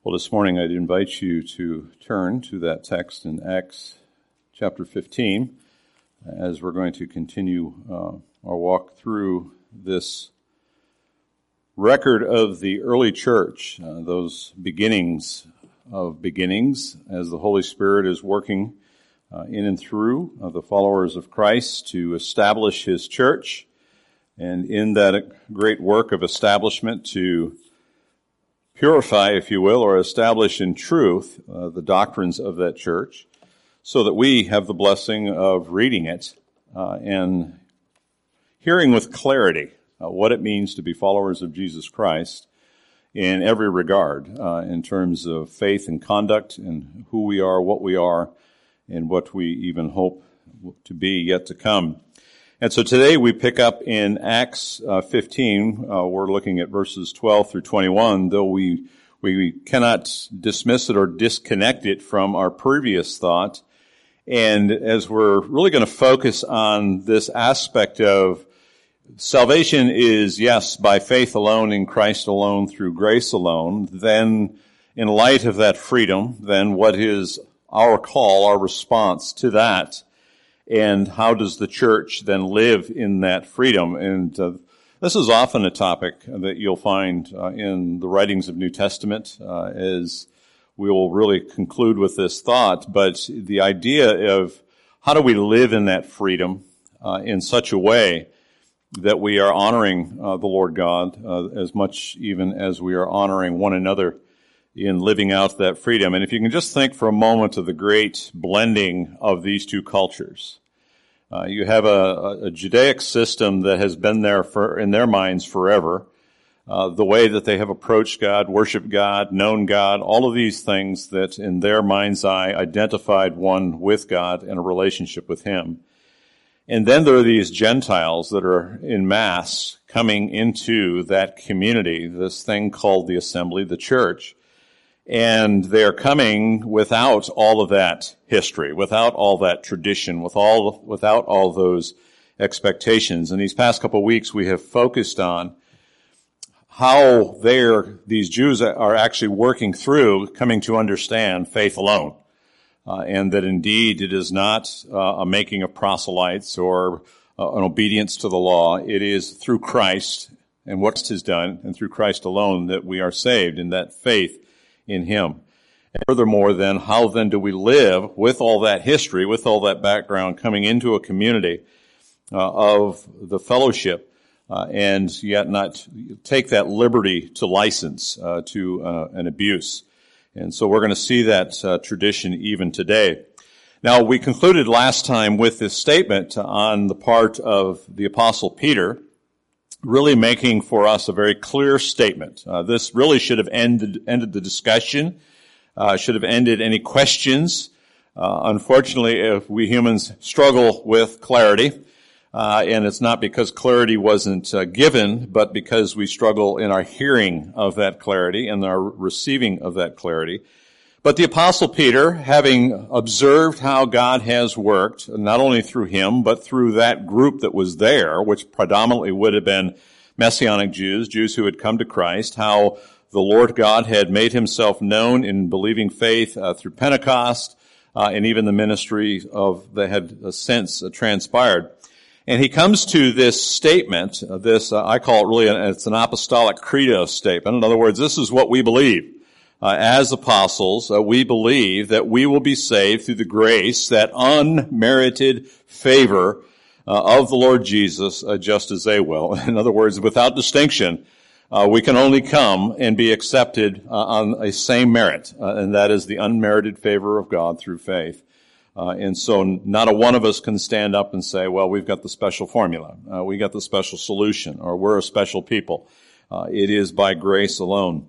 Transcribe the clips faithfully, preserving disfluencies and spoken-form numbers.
Well, this morning I'd invite you to turn to that text in Acts chapter fifteen as we're going to continue uh, our walk through this record of the early church, uh, those beginnings of beginnings as the Holy Spirit is working uh, in and through uh, the followers of Christ to establish His church, and in that great work of establishment to purify, if you will, or establish in truth uh, the doctrines of that church, so that we have the blessing of reading it uh, and hearing with clarity uh, what it means to be followers of Jesus Christ in every regard, uh, in terms of faith and conduct and who we are, what we are, and what we even hope to be yet to come. And so today we pick up in Acts uh, fifteen. Uh, we're looking at verses twelve through twenty-one, though we we cannot dismiss it or disconnect it from our previous thought. And as we're really going to focus on this aspect of salvation is, yes, by faith alone, in Christ alone, through grace alone, then in light of that freedom, then what is our call, our response to that? And how does the church then live in that freedom? And uh, this is often a topic that you'll find uh, in the writings of New Testament, uh, as we will really conclude with this thought. But the idea of how do we live in that freedom uh, in such a way that we are honoring uh, the Lord God uh, as much even as we are honoring one another in living out that freedom. And if you can just think for a moment of the great blending of these two cultures. Uh, you have a, a Judaic system that has been there for, in their minds forever. Uh, the way that they have approached God, worshiped God, known God, all of these things that in their mind's eye identified one with God and a relationship with Him. And then there are these Gentiles that are in mass coming into that community, this thing called the assembly, the church. And they're coming without all of that history, without all that tradition, with all, without all those expectations. And these past couple of weeks, we have focused on how they're, these Jews are actually working through coming to understand faith alone. Uh, and that indeed it is not uh, a making of proselytes or uh, an obedience to the law. It is through Christ and what Christ has done, and through Christ alone, that we are saved in that faith in Him. And furthermore, then, how then do we live with all that history, with all that background, coming into a community uh, of the fellowship, uh, and yet not take that liberty to license, uh, to uh, an abuse. And so we're going to see that uh, tradition even today. Now, we concluded last time with this statement on the part of the Apostle Peter, really making for us a very clear statement. Uh, this really should have ended ended the discussion, uh, should have ended any questions. Uh, unfortunately, if we humans struggle with clarity, uh, and it's not because clarity wasn't uh, given, but because we struggle in our hearing of that clarity and our receiving of that clarity. But the Apostle Peter, having observed how God has worked, not only through him, but through that group that was there, which predominantly would have been Messianic Jews, Jews who had come to Christ, how the Lord God had made Himself known in believing faith uh, through Pentecost, uh, and even the ministry of that had uh, since uh, transpired. And he comes to this statement, uh, this, uh, I call it really, an, it's an apostolic credo statement. In other words, this is what we believe. Uh, as apostles, uh, we believe that we will be saved through the grace, that unmerited favor uh, of the Lord Jesus, uh, just as they will. In other words, without distinction, uh, we can only come and be accepted uh, on a same merit, uh, and that is the unmerited favor of God through faith. Uh, and so not a one of us can stand up and say, well, we've got the special formula, uh, we got the special solution, or we're a special people. Uh, it is by grace alone.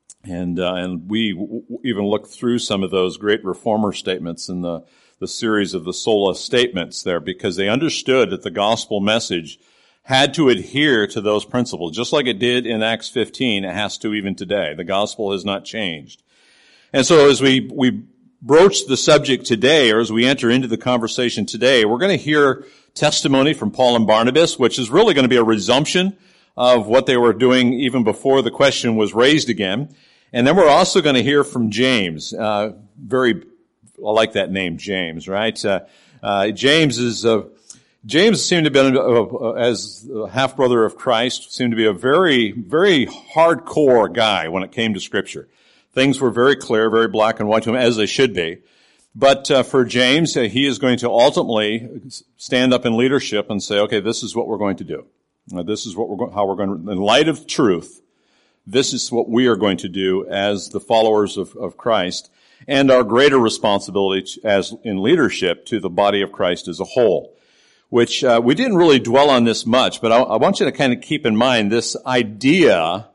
And uh, and we w- even looked through some of those great reformer statements in the, the series of the Sola statements there, because they understood that the gospel message had to adhere to those principles. Just like it did in Acts fifteen, it has to even today. The gospel has not changed. And so as we, we broach the subject today, or as we enter into the conversation today, we're going to hear testimony from Paul and Barnabas, which is really going to be a resumption of what they were doing even before the question was raised again. And then we're also going to hear from James. Uh, very, I like that name, James, right? Uh, uh, James is, uh, James seemed to be, uh, as a half-brother of Christ, seemed to be a very, very hardcore guy when it came to Scripture. Things were very clear, very black and white to him, as they should be. But uh, for James, uh, he is going to ultimately stand up in leadership and say, okay, this is what we're going to do. Uh, this is what we're go- how we're going to, in light of truth, this is what we are going to do as the followers of, of Christ, and our greater responsibility to, as in leadership to the body of Christ as a whole, which uh, we didn't really dwell on this much, but I, I want you to kind of keep in mind this idea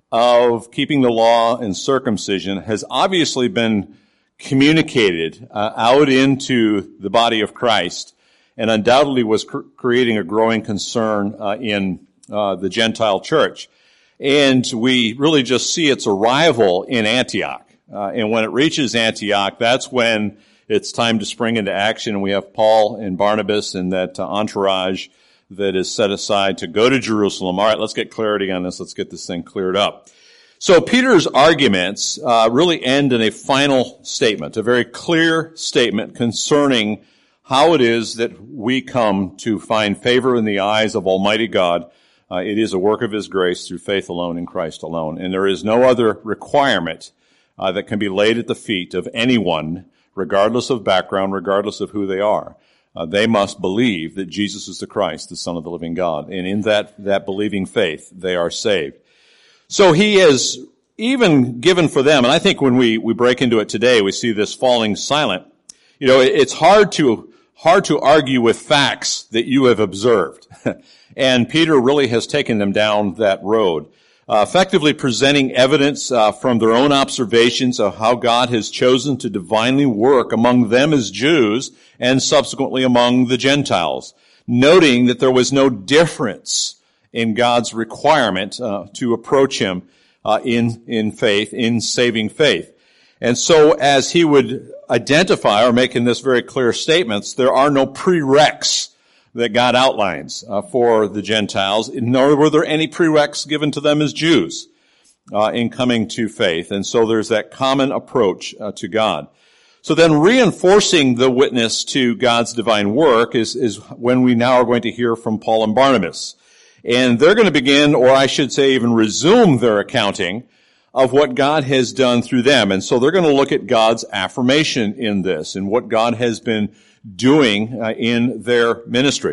of keeping the law and circumcision has obviously been communicated uh, out into the body of Christ, and undoubtedly was cr- creating a growing concern uh, in uh, the Gentile church. And we really just see its arrival in Antioch. Uh, and when it reaches Antioch, that's when it's time to spring into action. And we have Paul and Barnabas and that uh, entourage that is set aside to go to Jerusalem. All right, let's get clarity on this. Let's get this thing cleared up. So Peter's arguments uh, really end in a final statement, a very clear statement concerning how it is that we come to find favor in the eyes of Almighty God. Uh, it is a work of His grace through faith alone in Christ alone. And there is no other requirement uh, that can be laid at the feet of anyone, regardless of background, regardless of who they are. Uh, they must believe that Jesus is the Christ, the Son of the living God. And in that, that believing faith, they are saved. So he has even given for them, and I think when we, we break into it today, we see this falling silent. You know, it's hard to, hard to argue with facts that you have observed. And Peter really has taken them down that road, uh, effectively presenting evidence uh, from their own observations of how God has chosen to divinely work among them as Jews and subsequently among the Gentiles, noting that there was no difference in God's requirement uh, to approach Him uh, in in faith, in saving faith. And so as he would identify, or make in this very clear statements, there are no prereqs that God outlines uh, for the Gentiles, nor were there any prereqs given to them as Jews uh, in coming to faith. And so there's that common approach uh, to God. So then reinforcing the witness to God's divine work is, is when we now are going to hear from Paul and Barnabas. And they're going to begin, or I should say even resume their accounting of what God has done through them. And so they're going to look at God's affirmation in this and what God has been doing uh, in their ministry.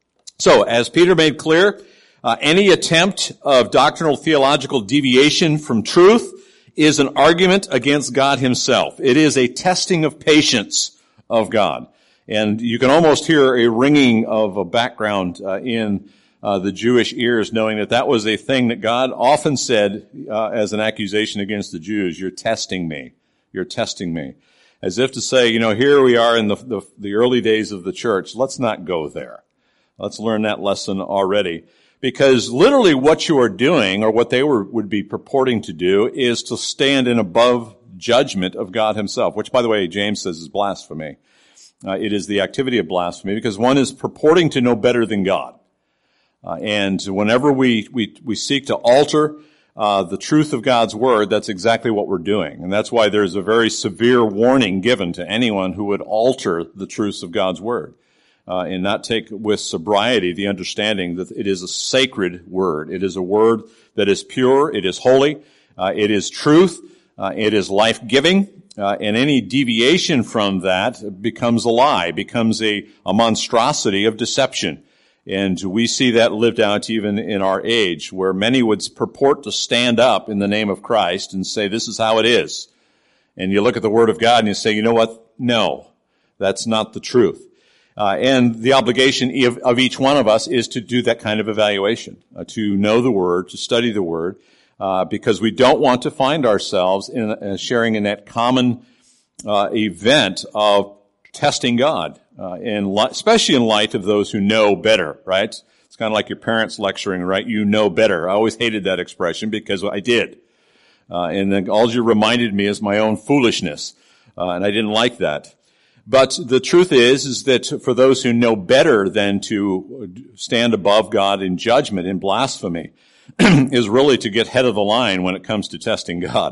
So, as Peter made clear, uh, any attempt of doctrinal theological deviation from truth is an argument against God Himself. It is a testing of patience of God. And you can almost hear a ringing of a background uh, in uh, the Jewish ears, knowing that that was a thing that God often said uh, as an accusation against the Jews. You're testing me. You're testing me. As if to say, you know, here we are in the, the, the early days of the church. Let's not go there. Let's learn that lesson already. Because literally what you are doing, or what they were, would be purporting to do, is to stand in above judgment of God Himself, which, by the way, James says is blasphemy. Uh, it is the activity of blasphemy, because one is purporting to know better than God. Uh, and whenever we, we, we seek to alter uh, the truth of God's Word, that's exactly what we're doing. And that's why there's a very severe warning given to anyone who would alter the truths of God's Word. Uh, and not take with sobriety the understanding that it is a sacred word. It is a word that is pure, it is holy, uh, it is truth, uh, it is life-giving, uh, and any deviation from that becomes a lie, becomes a, a monstrosity of deception. And we see that lived out even in our age, where many would purport to stand up in the name of Christ and say, this is how it is. And you look at the Word of God and you say, you know what? No, that's not the truth. Uh, and the obligation of, of each one of us is to do that kind of evaluation, uh, to know the Word, to study the Word, uh, because we don't want to find ourselves in uh, sharing in that common uh, event of testing God, uh, in li- especially in light of those who know better, right? It's kind of like your parents lecturing, right? You know better. I always hated that expression because I did. Uh, and then all you reminded me is my own foolishness, uh, and I didn't like that. But the truth is, is that for those who know better than to stand above God in judgment, in blasphemy, is really to get head of the line when it comes to testing God.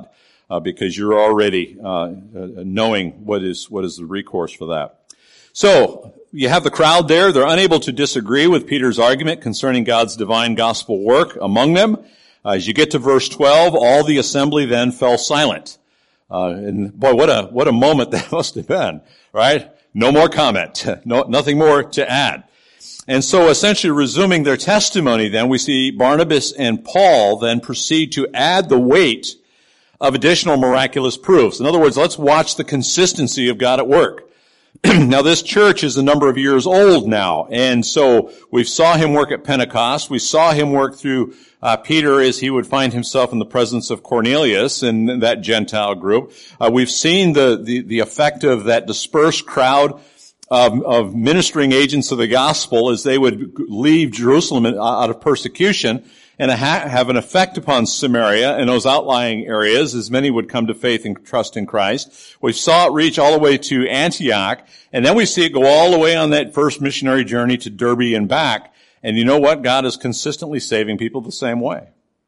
uh, because you're already uh, knowing what is what is the recourse for that. So, you have the crowd there. They're unable to disagree with Peter's argument concerning God's divine gospel work among them. Uh, as you get to verse twelve, all the assembly then fell silent. Uh, and boy, what a, what a moment that must have been, right? No more comment. No, nothing more to add. And so essentially resuming their testimony then, we see Barnabas and Paul then proceed to add the weight of additional miraculous proofs. In other words, let's watch the consistency of God at work. Now, this church is a number of years old now, and so we saw him work at Pentecost. We saw him work through uh, Peter as he would find himself in the presence of Cornelius and that Gentile group. Uh, we've seen the, the the effect of that dispersed crowd of, of ministering agents of the gospel as they would leave Jerusalem out of persecution and have an effect upon Samaria and those outlying areas as many would come to faith and trust in Christ. We saw it reach all the way to Antioch, and then we see it go all the way on that first missionary journey to Derbe and back. And you know what? God is consistently saving people the same way.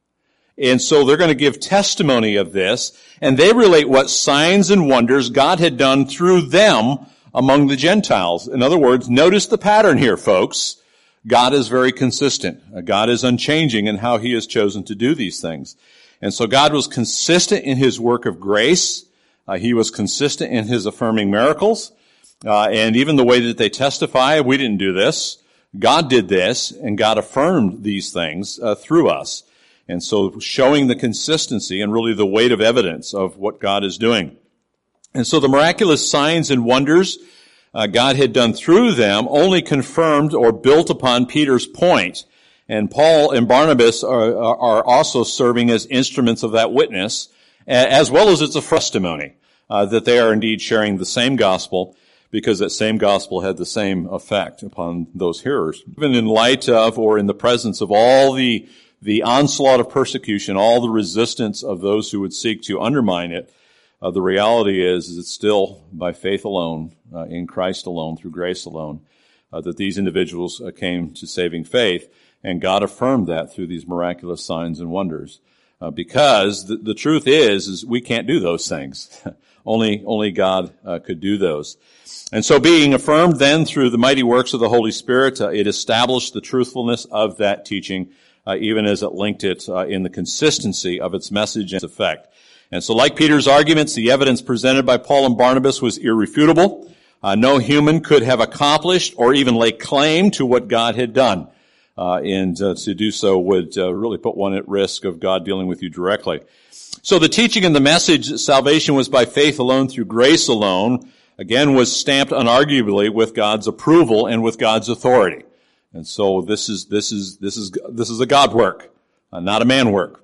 And so they're going to give testimony of this, and they relate what signs and wonders God had done through them among the Gentiles. In other words, notice the pattern here, folks. God is very consistent. God is unchanging in how he has chosen to do these things. And so God was consistent in his work of grace. Uh, he was consistent in his affirming miracles. Uh, and even the way that they testify, we didn't do this. God did this, and God affirmed these things uh, through us. And so showing the consistency and really the weight of evidence of what God is doing. And so the miraculous signs and wonders Uh, God had done through them only confirmed or built upon Peter's point. And Paul and Barnabas are, are also serving as instruments of that witness, as well as it's a testimony uh, that they are indeed sharing the same gospel, because that same gospel had the same effect upon those hearers. Even in light of or in the presence of all the, the onslaught of persecution, all the resistance of those who would seek to undermine it, Uh, the reality is, is it's still by faith alone, uh, in Christ alone, through grace alone, uh, that these individuals uh, came to saving faith, and God affirmed that through these miraculous signs and wonders. Uh, because the, the truth is, is we can't do those things. only, only God uh, could do those. And so being affirmed then through the mighty works of the Holy Spirit, uh, it established the truthfulness of that teaching, uh, even as it linked it uh, in the consistency of its message and its effect. And so like Peter's arguments, the evidence presented by Paul and Barnabas was irrefutable. Uh, no human could have accomplished or even lay claim to what God had done. Uh, and uh, to do so would uh, really put one at risk of God dealing with you directly. So the teaching and the message that salvation was by faith alone through grace alone, again, was stamped unarguably with God's approval and with God's authority. And so this is, this is, this is, this is a God work, uh, not a man work.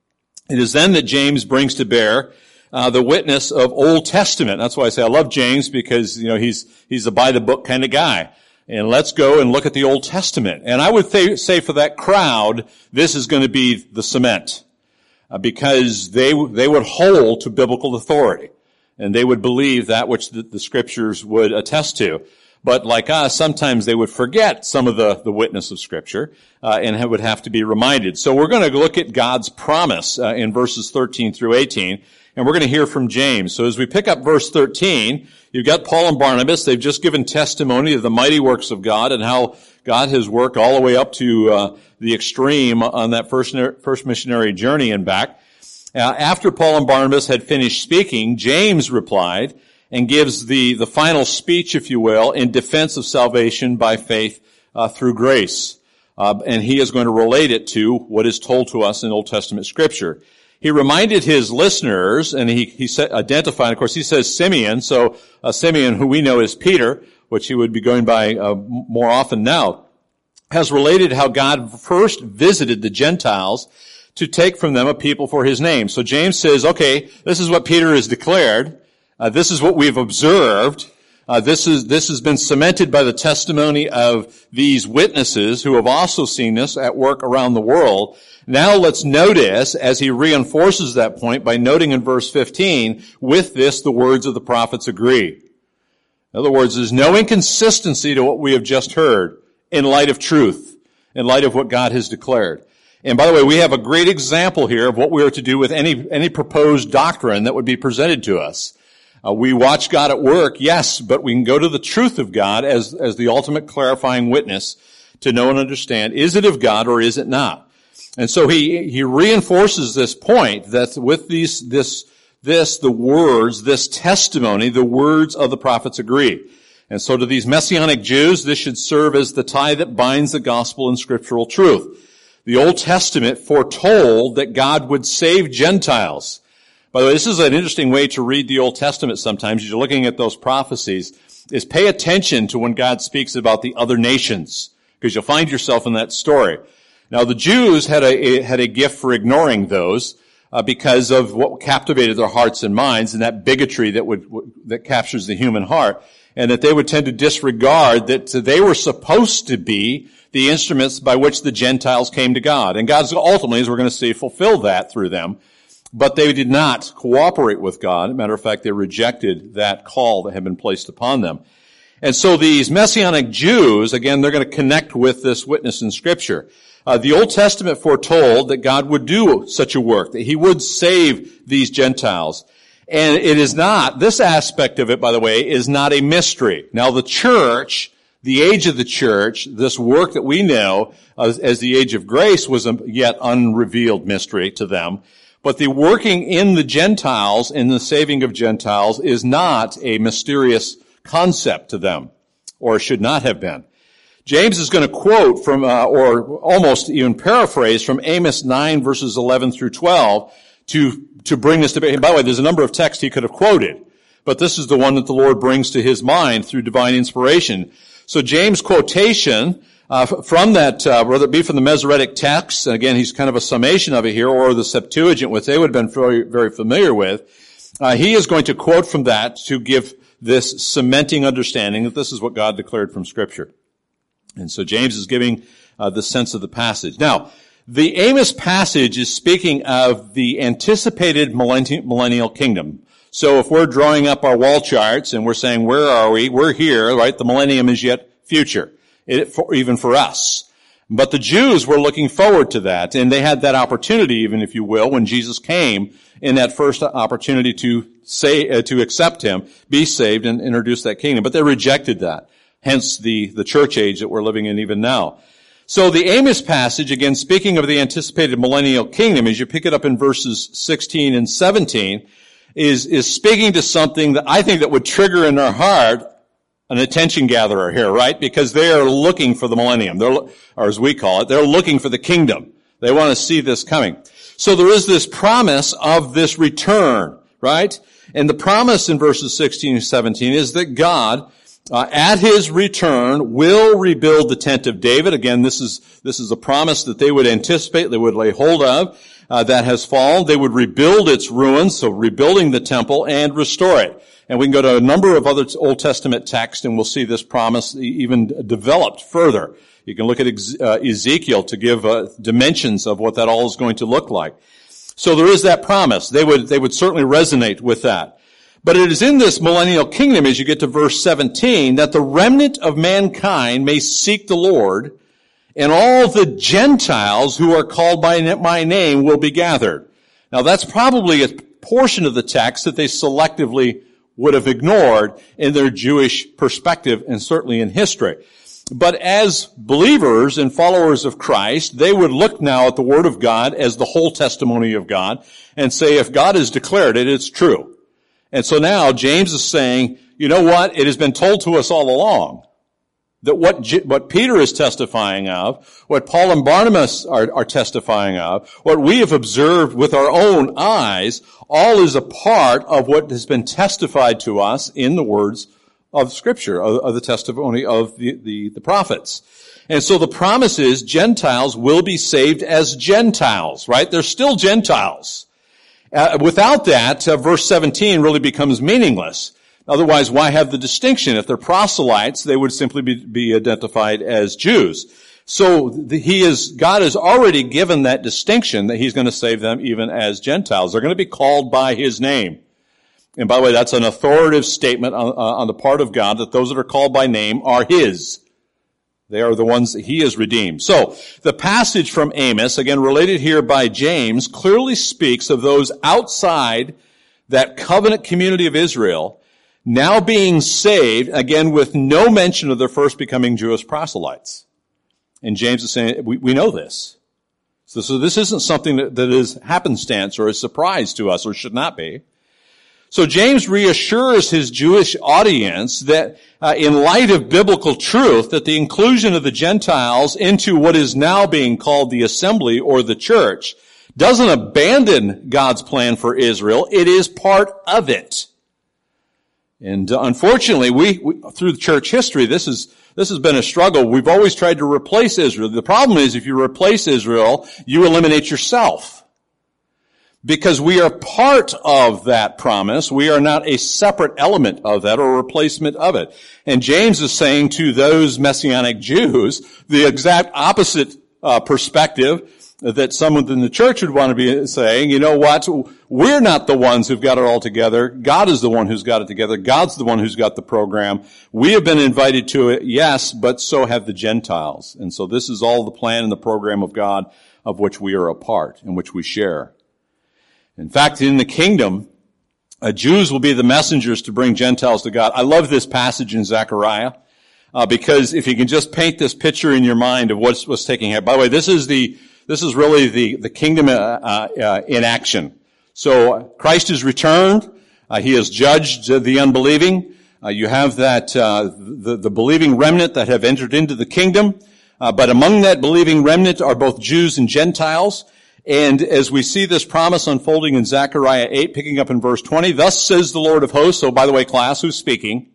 It is then that James brings to bear uh, the witness of Old Testament. That's why I say I love James, because you know he's he's a by the book kind of guy. And let's go and look at the Old Testament. And I would th- say for that crowd, this is going to be the cement, uh, because they they would hold to biblical authority, and they would believe that which the, the scriptures would attest to. But like us, sometimes they would forget some of the, the witness of Scripture uh, and would have to be reminded. So we're going to look at God's promise uh, in verses thirteen through eighteen, and we're going to hear from James. So as we pick up verse thirteen, you've got Paul and Barnabas. They've just given testimony of the mighty works of God and how God has worked all the way up to uh, the extreme on that first, first missionary journey and back. Uh, after Paul and Barnabas had finished speaking, James replied and gives the, the final speech, if you will, in defense of salvation by faith uh, through grace. Uh, and he is going to relate it to what is told to us in Old Testament Scripture. He reminded his listeners, and he, he said, identified, of course, he says Simeon, so uh, Simeon, who we know as Peter, which he would be going by uh, more often now, has related how God first visited the Gentiles to take from them a people for his name. So James says, okay, this is what Peter has declared. Uh, this is what we've observed. Uh, this is, this has been cemented by the testimony of these witnesses who have also seen this at work around the world. Now let's notice, as he reinforces that point by noting in verse fifteen, with this the words of the prophets agree. In other words, there's no inconsistency to what we have just heard in light of truth, in light of what God has declared. And by the way, we have a great example here of what we are to do with any, any proposed doctrine that would be presented to us. Uh, we watch God at work, yes, but we can go to the truth of God as, as the ultimate clarifying witness to know and understand, is it of God or is it not? And so he, he reinforces this point that with these, this, this, the words, this testimony, the words of the prophets agree. And so to these Messianic Jews, this should serve as the tie that binds the gospel and scriptural truth. The Old Testament foretold that God would save Gentiles. By the way, this is an interesting way to read the Old Testament sometimes, as you're looking at those prophecies, is pay attention to when God speaks about the other nations, because you'll find yourself in that story. Now, the Jews had a, had a gift for ignoring those, uh, because of what captivated their hearts and minds, and that bigotry that would, that captures the human heart, and that they would tend to disregard that they were supposed to be the instruments by which the Gentiles came to God. And God's ultimately, as we're going to see, fulfilled that through them. But they did not cooperate with God. As a matter of fact, they rejected that call that had been placed upon them. And so these Messianic Jews, again, they're going to connect with this witness in Scripture. Uh, the Old Testament foretold that God would do such a work, that he would save these Gentiles. And it is not, this aspect of it, by the way, is not a mystery. Now the church, the age of the church, this work that we know as, as the age of grace was a yet unrevealed mystery to them. But the working in the Gentiles, in the saving of Gentiles, is not a mysterious concept to them, or should not have been. James is going to quote from, uh, or almost even paraphrase from Amos nine verses eleven through twelve to, to bring this debate. And by the way, there's a number of texts he could have quoted, but this is the one that the Lord brings to his mind through divine inspiration. So James' quotation, uh, from that, uh, whether it be from the Masoretic text, and again, he's kind of a summation of it here, or the Septuagint, which they would have been very, very familiar with, uh, he is going to quote from that to give this cementing understanding that this is what God declared from Scripture. And so James is giving uh, the sense of the passage. Now, the Amos passage is speaking of the anticipated millennial kingdom. So if we're drawing up our wall charts and we're saying, where are we? We're here, right? The millennium is yet future, it, for, even for us. But the Jews were looking forward to that, and they had that opportunity, even if you will, when Jesus came in that first opportunity to say, uh, to accept him, be saved, and introduce that kingdom. But they rejected that. Hence the, the church age that we're living in even now. So the Amos passage, again, speaking of the anticipated millennial kingdom, as you pick it up in verses sixteen and seventeen, is, is speaking to something that I think that would trigger in our heart an attention gatherer here, right? Because they are looking for the millennium. They're, or as we call it, they're looking for the kingdom. They want to see this coming. So there is this promise of this return, right? And the promise in verses sixteen and seventeen is that God, Uh, at his return, will rebuild the tent of David. Again, this is, this is a promise that they would anticipate, they would lay hold of, uh, that has fallen. They would rebuild its ruins, so rebuilding the temple, and restore it. And we can go to a number of other Old Testament texts, and we'll see this promise even developed further. You can look at uh, Ezekiel to give uh, dimensions of what that all is going to look like. So there is that promise. They would, they would certainly resonate with that. But it is in this millennial kingdom, as you get to verse seventeen, that the remnant of mankind may seek the Lord, and all the Gentiles who are called by my name will be gathered. Now that's probably a portion of the text that they selectively would have ignored in their Jewish perspective, and certainly in history. But as believers and followers of Christ, they would look now at the Word of God as the whole testimony of God, and say, if God has declared it, it's true. And so now James is saying, you know what? It has been told to us all along that what, J- what Peter is testifying of, what Paul and Barnabas are, are testifying of, what we have observed with our own eyes, all is a part of what has been testified to us in the words of Scripture, of, of the testimony of the, the, the prophets. And so the promise is Gentiles will be saved as Gentiles, right? They're still Gentiles. Uh, without that, uh, verse seventeen really becomes meaningless. Otherwise, why have the distinction? If they're proselytes, they would simply be, be identified as Jews. So the, he is, God has already given that distinction that he's going to save them even as Gentiles. They're going to be called by his name. And by the way, that's an authoritative statement on, uh, on the part of God that those that are called by name are his. They are the ones that he has redeemed. So, the passage from Amos, again related here by James, clearly speaks of those outside that covenant community of Israel now being saved, again with no mention of their first becoming Jewish proselytes. And James is saying, we, we know this. So, so this isn't something that, that is happenstance or a surprise to us, or should not be. So James reassures his Jewish audience that uh, in light of biblical truth, that the inclusion of the Gentiles into what is now being called the assembly or the church doesn't abandon God's plan for Israel. It is part of it. And uh, unfortunately, we, we through the church history, this is this has been a struggle. We've always tried to replace Israel. The problem is, if you replace Israel, you eliminate yourself. Because we are part of that promise. We are not a separate element of that or a replacement of it. And James is saying to those Messianic Jews the exact opposite uh, perspective that someone in the church would want to be saying. You know what? We're not the ones who've got it all together. God is the one who's got it together. God's the one who's got the program. We have been invited to it, yes, but so have the Gentiles. And so this is all the plan and the program of God of which we are a part and which we share. In fact, in the kingdom, uh, Jews will be the messengers to bring Gentiles to God. I love this passage in Zechariah, uh, because if you can just paint this picture in your mind of what's, what's taking here. By the way, this is the, this is really the, the kingdom, uh, uh, in action. So, uh, Christ is returned. Uh, he has judged uh, the unbelieving. Uh, you have that, uh, the, the believing remnant that have entered into the kingdom. Uh, but among that believing remnant are both Jews and Gentiles. And as we see this promise unfolding in Zechariah eight, picking up in verse twenty, thus says the Lord of hosts. So by the way, class, who's speaking?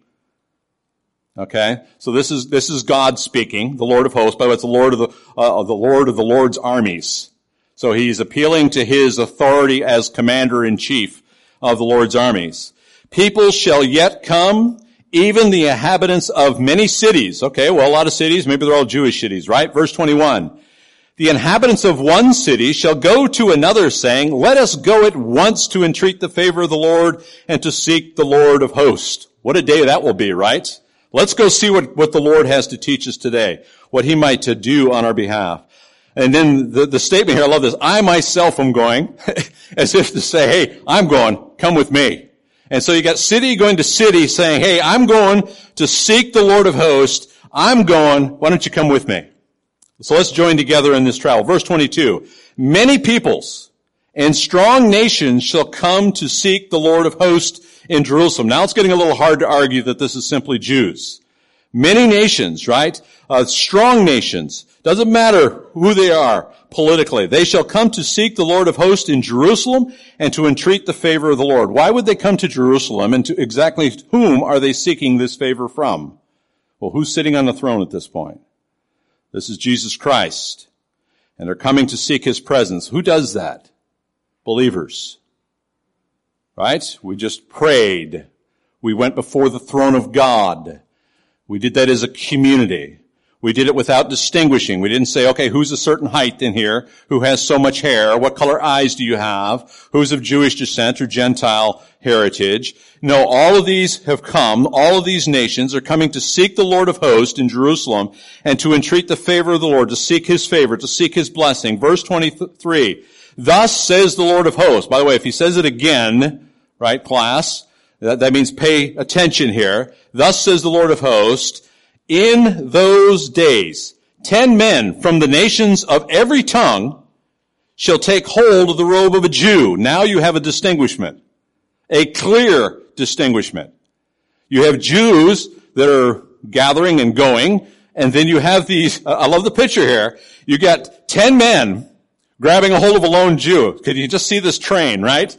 Okay. So this is, this is God speaking, the Lord of hosts. By the way, it's the Lord of the, uh, the Lord of the Lord's armies. So he's appealing to his authority as commander-in-chief of the Lord's armies. People shall yet come, even the inhabitants of many cities. Okay. Well, a lot of cities, maybe they're all Jewish cities, right? Verse twenty-one. The inhabitants of one city shall go to another, saying, let us go at once to entreat the favor of the Lord and to seek the Lord of hosts. What a day that will be, right? Let's go see what, what the Lord has to teach us today, what he might to do on our behalf. And then the, the statement here, I love this, I myself am going, as if to say, hey, I'm going, come with me. And so you got city going to city saying, hey, I'm going to seek the Lord of hosts. I'm going, why don't you come with me? So let's join together in this travel. Verse twenty-two, many peoples and strong nations shall come to seek the Lord of hosts in Jerusalem. Now it's getting a little hard to argue that this is simply Jews. Many nations, right? Uh, strong nations. Doesn't matter who they are politically. They shall come to seek the Lord of hosts in Jerusalem and to entreat the favor of the Lord. Why would they come to Jerusalem, and to exactly whom are they seeking this favor from? Well, who's sitting on the throne at this point? This is Jesus Christ. And they're coming to seek his presence. Who does that? Believers. Right? We just prayed. We went before the throne of God. We did that as a community. We did it without distinguishing. We didn't say, okay, who's a certain height in here? Who has so much hair? What color eyes do you have? Who's of Jewish descent or Gentile heritage? No, all of these have come. All of these nations are coming to seek the Lord of hosts in Jerusalem and to entreat the favor of the Lord, to seek his favor, to seek his blessing. Verse twenty-three, thus says the Lord of hosts. By the way, if he says it again, right, class, that, that means pay attention here. Thus says the Lord of hosts, in those days, ten men from the nations of every tongue shall take hold of the robe of a Jew. Now you have a distinguishment, a clear distinguishment. You have Jews that are gathering and going, and then you have these, I love the picture here, you got ten men grabbing a hold of a lone Jew. Could you just see this train, right?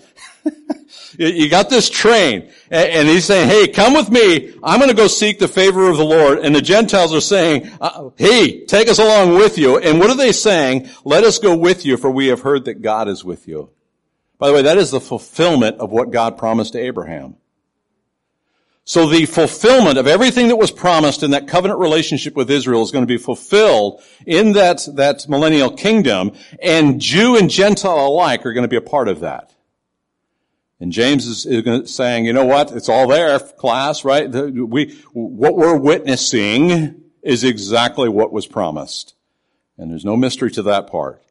You got this train, and he's saying, hey, come with me. I'm going to go seek the favor of the Lord. And the Gentiles are saying, hey, take us along with you. And what are they saying? Let us go with you, for we have heard that God is with you. By the way, that is the fulfillment of what God promised to Abraham. So the fulfillment of everything that was promised in that covenant relationship with Israel is going to be fulfilled in that, that millennial kingdom, and Jew and Gentile alike are going to be a part of that. And James is, is saying, you know what? It's all there, class, right? We, what we're witnessing is exactly what was promised. And there's no mystery to that part.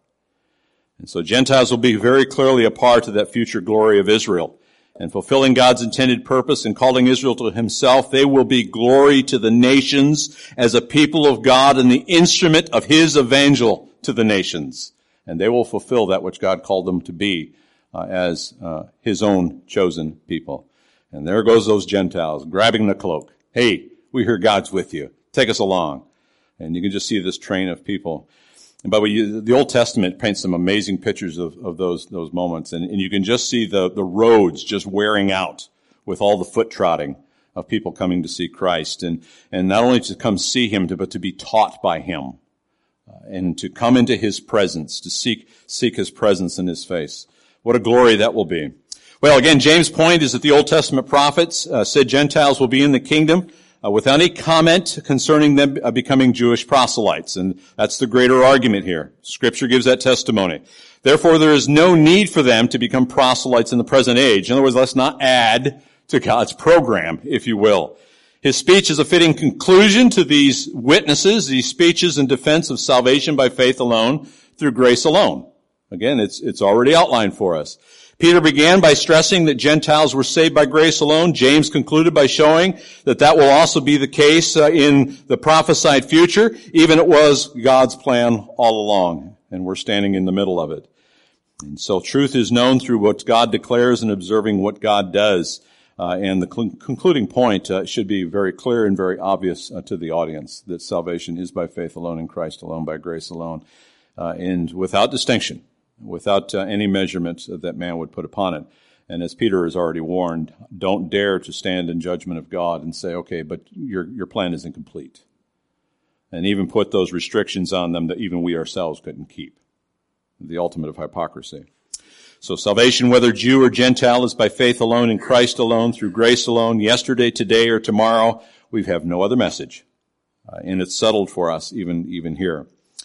And so Gentiles will be very clearly a part of that future glory of Israel. And fulfilling God's intended purpose and calling Israel to himself, they will be glory to the nations as a people of God and the instrument of his evangel to the nations. And they will fulfill that which God called them to be uh, as uh, his own chosen people. And there goes those Gentiles grabbing the cloak. Hey, we hear God's with you. Take us along. And you can just see this train of people. And by the way, the Old Testament paints some amazing pictures of, of those those moments. And, and you can just see the, the roads just wearing out with all the foot trotting of people coming to see Christ. And, and not only to come see him, but to be taught by him. Uh, and to come into his presence, to seek seek his presence in his face. What a glory that will be. Well, again, James' point is that the Old Testament prophets uh, said Gentiles will be in the kingdom Uh, without any comment concerning them uh, becoming Jewish proselytes. And that's the greater argument here. Scripture gives that testimony. Therefore, there is no need for them to become proselytes in the present age. In other words, let's not add to God's program, if you will. His speech is a fitting conclusion to these witnesses, these speeches in defense of salvation by faith alone, through grace alone. Again, it's, it's already outlined for us. Peter began by stressing that Gentiles were saved by grace alone. James concluded by showing that that will also be the case uh, in the prophesied future. Even it was God's plan all along, and we're standing in the middle of it. And so truth is known through what God declares and observing what God does. Uh, and the cl- concluding point uh, should be very clear and very obvious uh, to the audience, that salvation is by faith alone in Christ alone, by grace alone, uh, and without distinction. Without uh, any measurement that man would put upon it. And as Peter has already warned, don't dare to stand in judgment of God and say, okay, but your your plan is incomplete. And even put those restrictions on them that even we ourselves couldn't keep. The ultimate of hypocrisy. So salvation, whether Jew or Gentile, is by faith alone in Christ alone, through grace alone, yesterday, today, or tomorrow. We have no other message. Uh, and it's settled for us even, even here.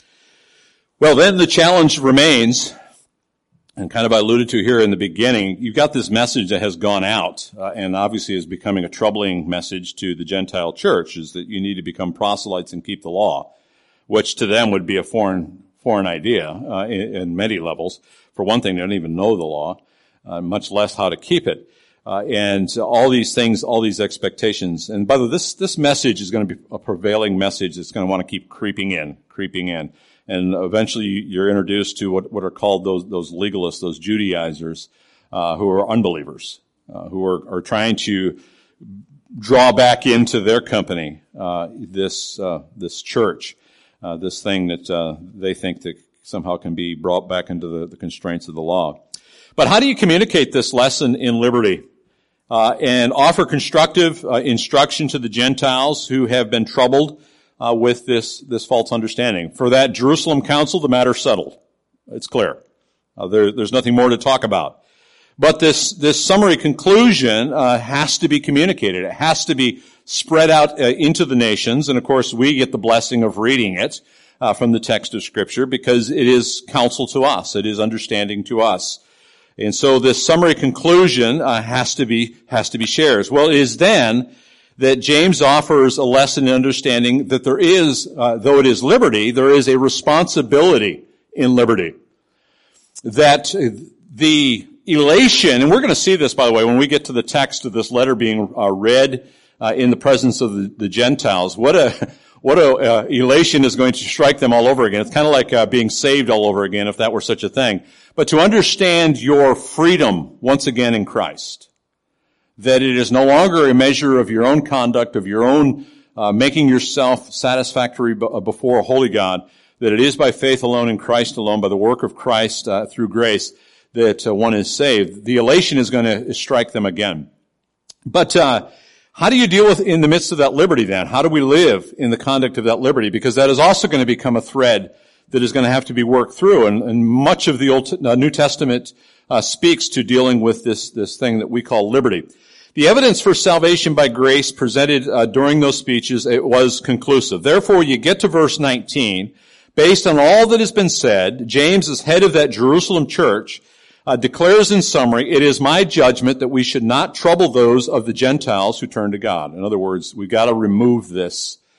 Well, then the challenge remains, and kind of I alluded to here in the beginning, you've got this message that has gone out, uh, and obviously is becoming a troubling message to the Gentile church, is that you need to become proselytes and keep the law, which to them would be a foreign foreign idea uh, in, in many levels. For one thing, they don't even know the law, uh, much less how to keep it. Uh, and all these things, all these expectations. And by the way, this, this message is going to be a prevailing message that's going to want to keep creeping in, creeping in. And eventually you're introduced to what, what are called those, those legalists, those Judaizers, uh, who are unbelievers, uh, who are, are trying to draw back into their company, uh, this, uh, this church, uh, this thing that, uh, they think that somehow can be brought back into the, the constraints of the law. But how do you communicate this lesson in liberty, uh, and offer constructive, uh, instruction to the Gentiles who have been troubled Uh, with this, this false understanding? For that Jerusalem council, the matter's settled. It's clear. Uh, there, there's nothing more to talk about. But this, this summary conclusion, uh, has to be communicated. It has to be spread out uh, into the nations. And of course, we get the blessing of reading it, uh, from the text of Scripture, because it is counsel to us. It is understanding to us. And so this summary conclusion, uh, has to be, has to be shared. Well, it is then that James offers a lesson in understanding that there is, uh, though it is liberty, there is a responsibility in liberty. That the elation, and we're going to see this, by the way, when we get to the text of this letter being uh, read uh, in the presence of the, the Gentiles, what a what a uh, elation is going to strike them all over again. It's kind of like uh, being saved all over again, if that were such a thing. But to understand your freedom once again in Christ, that it is no longer a measure of your own conduct, of your own uh, making yourself satisfactory b- before a holy God, that it is by faith alone in Christ alone, by the work of Christ uh, through grace, that uh, one is saved. The elation is going to strike them again. But uh how do you deal with in the midst of that liberty then? How do we live in the conduct of that liberty? Because that is also going to become a thread that is going to have to be worked through. And, and much of the Old uh, New Testament uh, speaks to dealing with this, this thing that we call liberty. The evidence for salvation by grace presented uh, during those speeches, it was conclusive. Therefore, you get to verse nineteen. Based on all that has been said, James, as head of that Jerusalem church, Uh, declares in summary, it is my judgment that we should not trouble those of the Gentiles who turn to God. In other words, we've got to remove this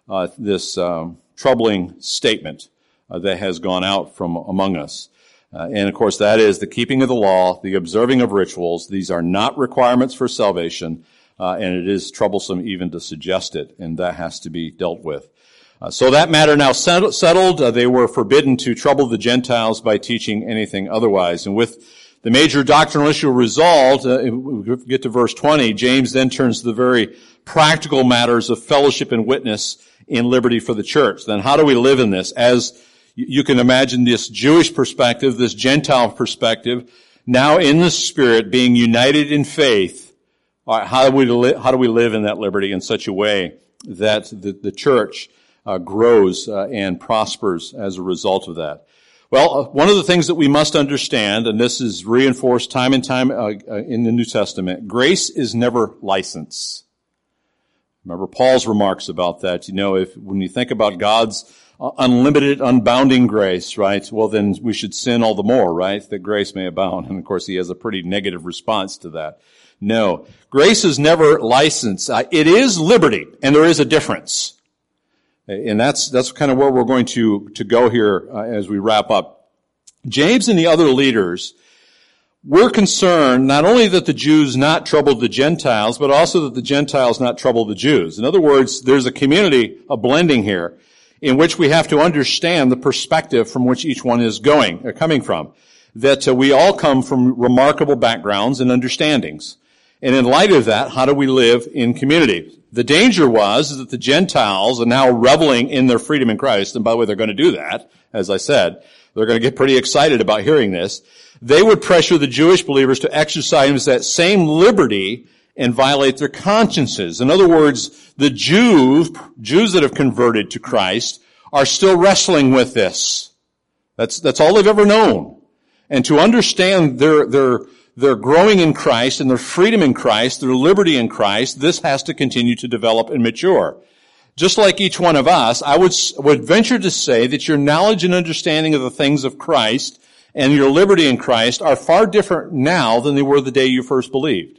uh, this um, troubling statement uh, that has gone out from among us. Uh, and of course, that is the keeping of the law, the observing of rituals. These are not requirements for salvation, uh, and it is troublesome even to suggest it, and that has to be dealt with. Uh, so that matter now settled. Uh, they were forbidden to trouble the Gentiles by teaching anything otherwise. And with the major doctrinal issue resolved, uh, we get to verse twenty, James then turns to the very practical matters of fellowship and witness in liberty for the church. Then how do we live in this? As you can imagine, this Jewish perspective, this Gentile perspective, now in the Spirit, being united in faith, how do we, li- how do we live in that liberty in such a way that the, the church Uh, grows uh, and prospers as a result of that? Well, uh, one of the things that we must understand, and this is reinforced time and time uh, uh, in the New Testament, grace is never license. Remember Paul's remarks about that. You know, if when you think about God's uh, unlimited, unbounding grace, right, well, then we should sin all the more, right, that grace may abound. And of course, he has a pretty negative response to that. No, grace is never license. Uh, it is liberty, and there is a difference. And that's that's kind of where we're going to, to go here uh, as we wrap up. James and the other leaders were concerned not only that the Jews not trouble the Gentiles, but also that the Gentiles not trouble the Jews. In other words, there's a community, a blending here, in which we have to understand the perspective from which each one is going, or coming from. That uh, we all come from remarkable backgrounds and understandings. And in light of that, how do we live in community? The danger was that the Gentiles are now reveling in their freedom in Christ. And by the way, they're going to do that, as I said. They're going to get pretty excited about hearing this. They would pressure the Jewish believers to exercise that same liberty and violate their consciences. In other words, the Jews, Jews that have converted to Christ are still wrestling with this. That's, that's all they've ever known. And to understand their, their, They're growing in Christ and their freedom in Christ, their liberty in Christ, this has to continue to develop and mature. Just like each one of us, I would, would venture to say that your knowledge and understanding of the things of Christ and your liberty in Christ are far different now than they were the day you first believed.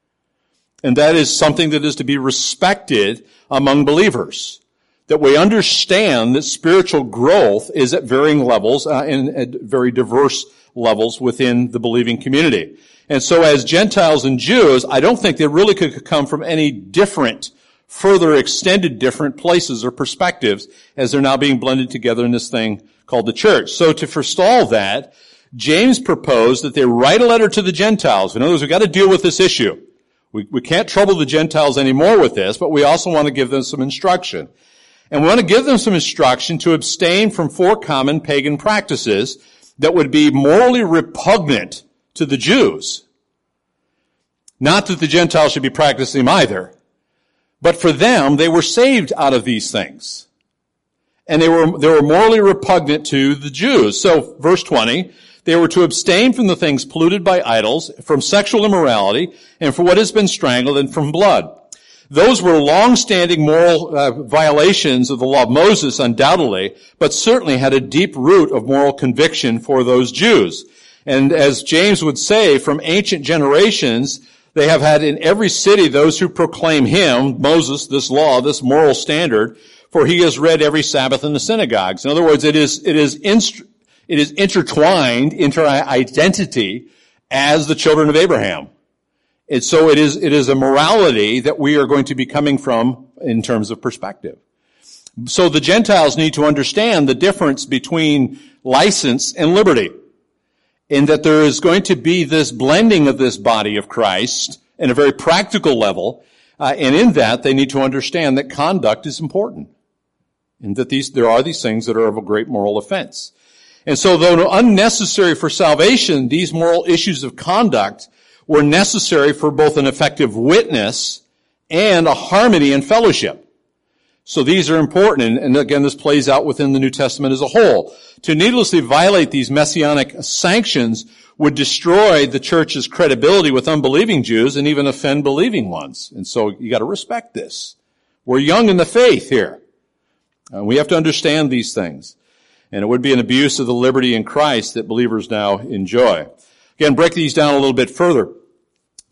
And that is something that is to be respected among believers. That we understand that spiritual growth is at varying levels uh, and at very diverse levels within the believing community. And so as Gentiles and Jews, I don't think they really could come from any different, further extended different places or perspectives as they're now being blended together in this thing called the church. So to forestall that, James proposed that they write a letter to the Gentiles. In other words, we've got to deal with this issue. We, we can't trouble the Gentiles anymore with this, but we also want to give them some instruction. And we want to give them some instruction to abstain from four common pagan practices that would be morally repugnant to the Jews. Not that the Gentiles should be practicing them either, but for them, they were saved out of these things. And they were, they were morally repugnant to the Jews. So, verse twenty, they were to abstain from the things polluted by idols, from sexual immorality, and for what has been strangled, and from blood. Those were long-standing moral uh, violations of the law of Moses, undoubtedly, but certainly had a deep root of moral conviction for those Jews. And as James would say, from ancient generations, they have had in every city those who proclaim him, Moses, this law, this moral standard, for he is read every Sabbath in the synagogues. In other words, it is, it is, inst- it is intertwined into our identity as the children of Abraham. And so it is, it is a morality that we are going to be coming from in terms of perspective. So the Gentiles need to understand the difference between license and liberty, in that there is going to be this blending of this body of Christ in a very practical level, uh, and in that they need to understand that conduct is important, and that these there are these things that are of a great moral offense. And so though unnecessary for salvation, these moral issues of conduct were necessary for both an effective witness and a harmony and fellowship. So these are important, and, and again, this plays out within the New Testament as a whole. To needlessly violate these messianic sanctions would destroy the church's credibility with unbelieving Jews and even offend believing ones. And so you got to respect this. We're young in the faith here. Uh, we have to understand these things. And it would be an abuse of the liberty in Christ that believers now enjoy. Again, break these down a little bit further.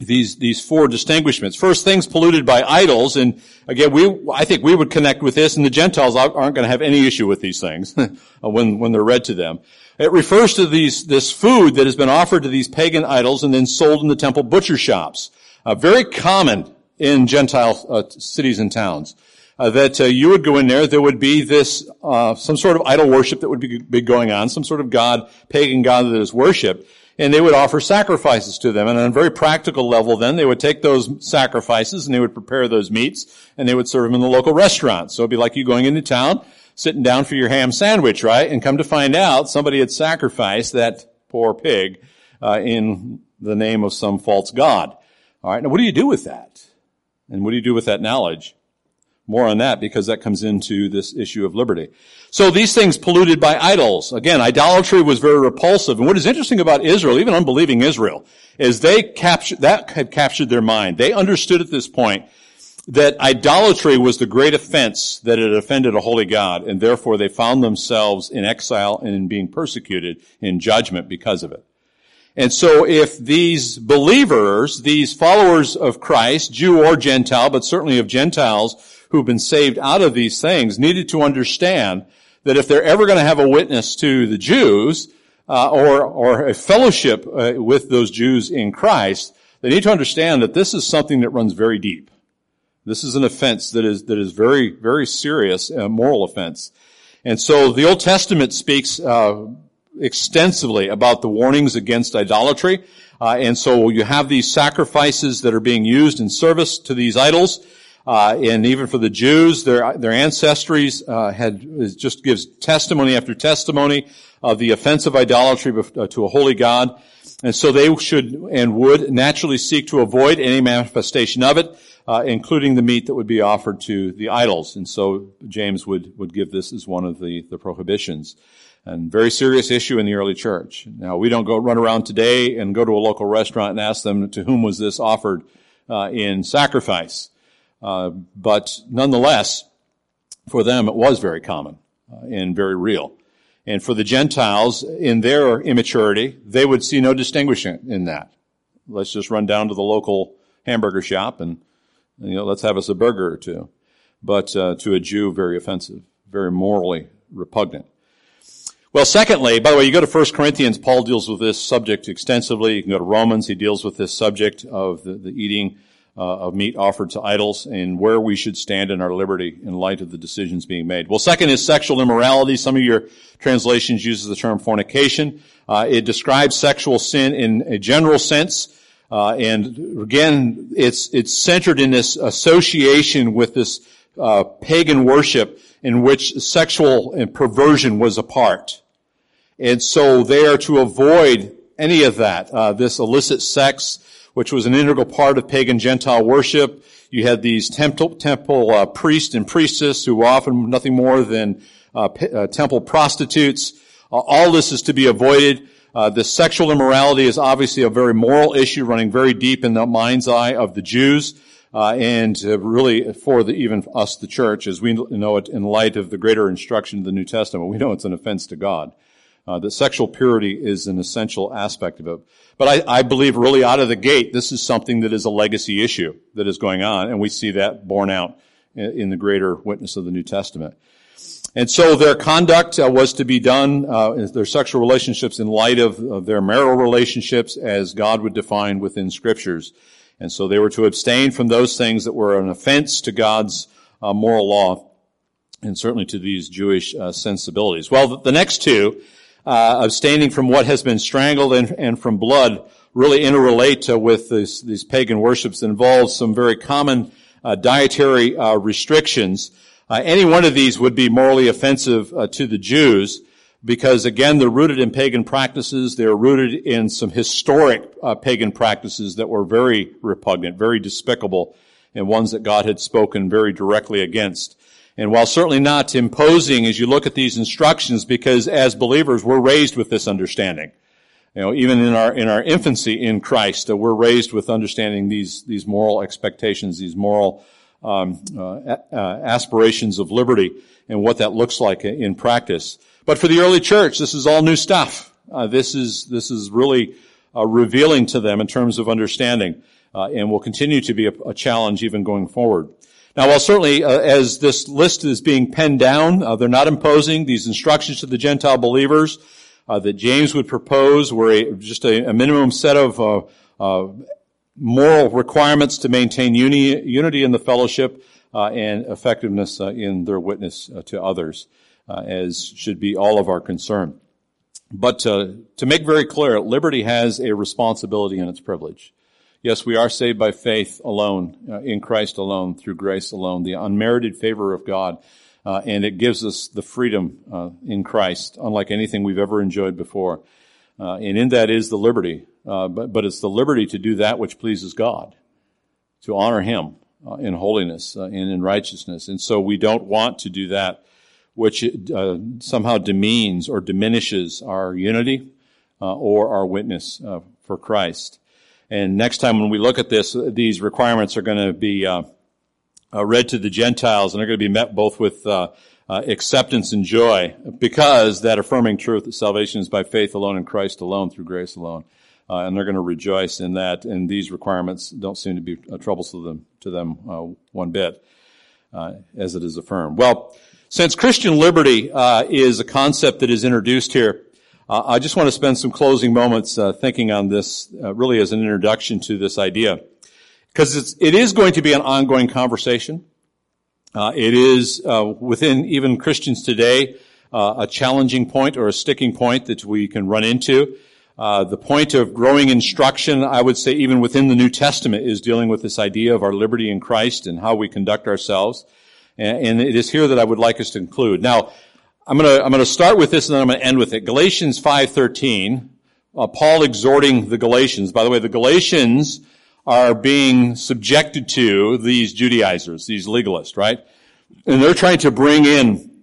these these four distinguishments. First, things polluted by idols, and again, we I think we would connect with this, and the Gentiles aren't going to have any issue with these things when when they're read to them. It refers to these this food that has been offered to these pagan idols and then sold in the temple butcher shops. Uh, very common in Gentile uh, cities and towns. Uh, that uh, you would go in there, there would be this, uh, some sort of idol worship that would be, be going on, some sort of god, pagan god that is worshipped, and they would offer sacrifices to them. And on a very practical level then, they would take those sacrifices and they would prepare those meats and they would serve them in the local restaurant. So it'd be like you going into town, sitting down for your ham sandwich, right? And come to find out somebody had sacrificed that poor pig, uh, in the name of some false god. All right. Now what do you do with that? And what do you do with that knowledge? More on that because that comes into this issue of liberty. So these things polluted by idols. Again, idolatry was very repulsive. And what is interesting about Israel, even unbelieving Israel, is they captured, that had captured their mind. They understood at this point that idolatry was the great offense that had offended a holy God, and therefore they found themselves in exile and in being persecuted in judgment because of it. And so if these believers, these followers of Christ, Jew or Gentile, but certainly of Gentiles who've been saved out of these things, needed to understand that if they're ever going to have a witness to the Jews, uh, or, or a fellowship uh, with those Jews in Christ, they need to understand that this is something that runs very deep. This is an offense that is, that is very, very serious, a moral offense. And so the Old Testament speaks, uh, extensively about the warnings against idolatry. Uh, and so you have these sacrifices that are being used in service to these idols. Uh, and even for the Jews, their, their ancestries, uh, had, it just gives testimony after testimony of the offense of idolatry to a holy God. And so they should and would naturally seek to avoid any manifestation of it, uh, including the meat that would be offered to the idols. And so James would, would give this as one of the, the prohibitions. And very serious issue in the early church. Now, we don't go run around today and go to a local restaurant and ask them to whom was this offered, uh, in sacrifice. Uh, but nonetheless, for them it was very common uh, and very real. And for the Gentiles, in their immaturity, they would see no distinguishing in that. Let's just run down to the local hamburger shop and, you know, let's have us a burger or two. But uh, to a Jew, very offensive, very morally repugnant. Well, secondly, by the way, you go to First Corinthians, Paul deals with this subject extensively. You can go to Romans, he deals with this subject of the, the eating Uh, of meat offered to idols and where we should stand in our liberty in light of the decisions being made. Well, second is sexual immorality. Some of your translations uses the term fornication. Uh, it describes sexual sin in a general sense. Uh, and again, it's, it's centered in this association with this, uh, pagan worship in which sexual and perversion was a part. And so they are to avoid any of that, uh, this illicit sex, which was an integral part of pagan Gentile worship. You had these temple, temple uh, priests and priestess who were often nothing more than uh, p- uh, temple prostitutes. Uh, all this is to be avoided. Uh, the sexual immorality is obviously a very moral issue running very deep in the mind's eye of the Jews, uh, and uh, really for the, even us, the church, as we know it in light of the greater instruction of the New Testament. We know it's an offense to God. Uh, that sexual purity is an essential aspect of it. But I, I believe really out of the gate, this is something that is a legacy issue that is going on, and we see that borne out in, in the greater witness of the New Testament. And so their conduct uh, was to be done, uh, their sexual relationships in light of, of their marital relationships as God would define within Scriptures. And so they were to abstain from those things that were an offense to God's uh, moral law, and certainly to these Jewish uh, sensibilities. Well, the, the next two, Uh, abstaining from what has been strangled and, and from blood, really interrelate uh, with this, these pagan worships, involves some very common uh, dietary uh, restrictions. Uh, any one of these would be morally offensive uh, to the Jews because, again, they're rooted in pagan practices. They're rooted in some historic uh, pagan practices that were very repugnant, very despicable, and ones that God had spoken very directly against. And while certainly not imposing as you look at these instructions, because as believers, we're raised with this understanding. You know, even in our, in our infancy in Christ, uh, we're raised with understanding these, these moral expectations, these moral, um, uh, uh, aspirations of liberty and what that looks like in practice. But for the early church, this is all new stuff. Uh, this is, this is really, uh, revealing to them in terms of understanding. uh, and will continue to be a, a challenge even going forward. Now, while certainly uh, as this list is being penned down, uh, they're not imposing. These instructions to the Gentile believers uh, that James would propose were a, just a, a minimum set of uh, uh, moral requirements to maintain uni, unity in the fellowship uh, and effectiveness uh, in their witness uh, to others, uh, as should be all of our concern. But uh, to make very clear, liberty has a responsibility and its privilege. Yes, we are saved by faith alone, uh, in Christ alone, through grace alone, the unmerited favor of God, uh, and it gives us the freedom uh, in Christ, unlike anything we've ever enjoyed before. Uh, and in that is the liberty, uh, but, but it's the liberty to do that which pleases God, to honor Him uh, in holiness uh, and in righteousness. And so we don't want to do that which uh, somehow demeans or diminishes our unity uh, or our witness uh, for Christ. And next time when we look at this, these requirements are going to be uh, uh, read to the Gentiles, and they're going to be met both with uh, uh, acceptance and joy, because that affirming truth that salvation is by faith alone in Christ alone, through grace alone. Uh, and they're going to rejoice in that, and these requirements don't seem to be uh, troublesome to them, to them uh, one bit, uh, as it is affirmed. Well, since Christian liberty uh, is a concept that is introduced here, Uh, I just want to spend some closing moments uh, thinking on this, uh, really as an introduction to this idea, because it's, it is going to be an ongoing conversation. Uh, it is uh, within even Christians today uh, a challenging point or a sticking point that we can run into. Uh, the point of growing instruction, I would say, even within the New Testament, is dealing with this idea of our liberty in Christ and how we conduct ourselves. And, and it is here that I would like us to conclude. Now, I'm going to I'm going to start with this, and then I'm going to end with it. Galatians five thirteen, uh, Paul exhorting the Galatians. By the way, the Galatians are being subjected to these Judaizers, these legalists, right? And they're trying to bring in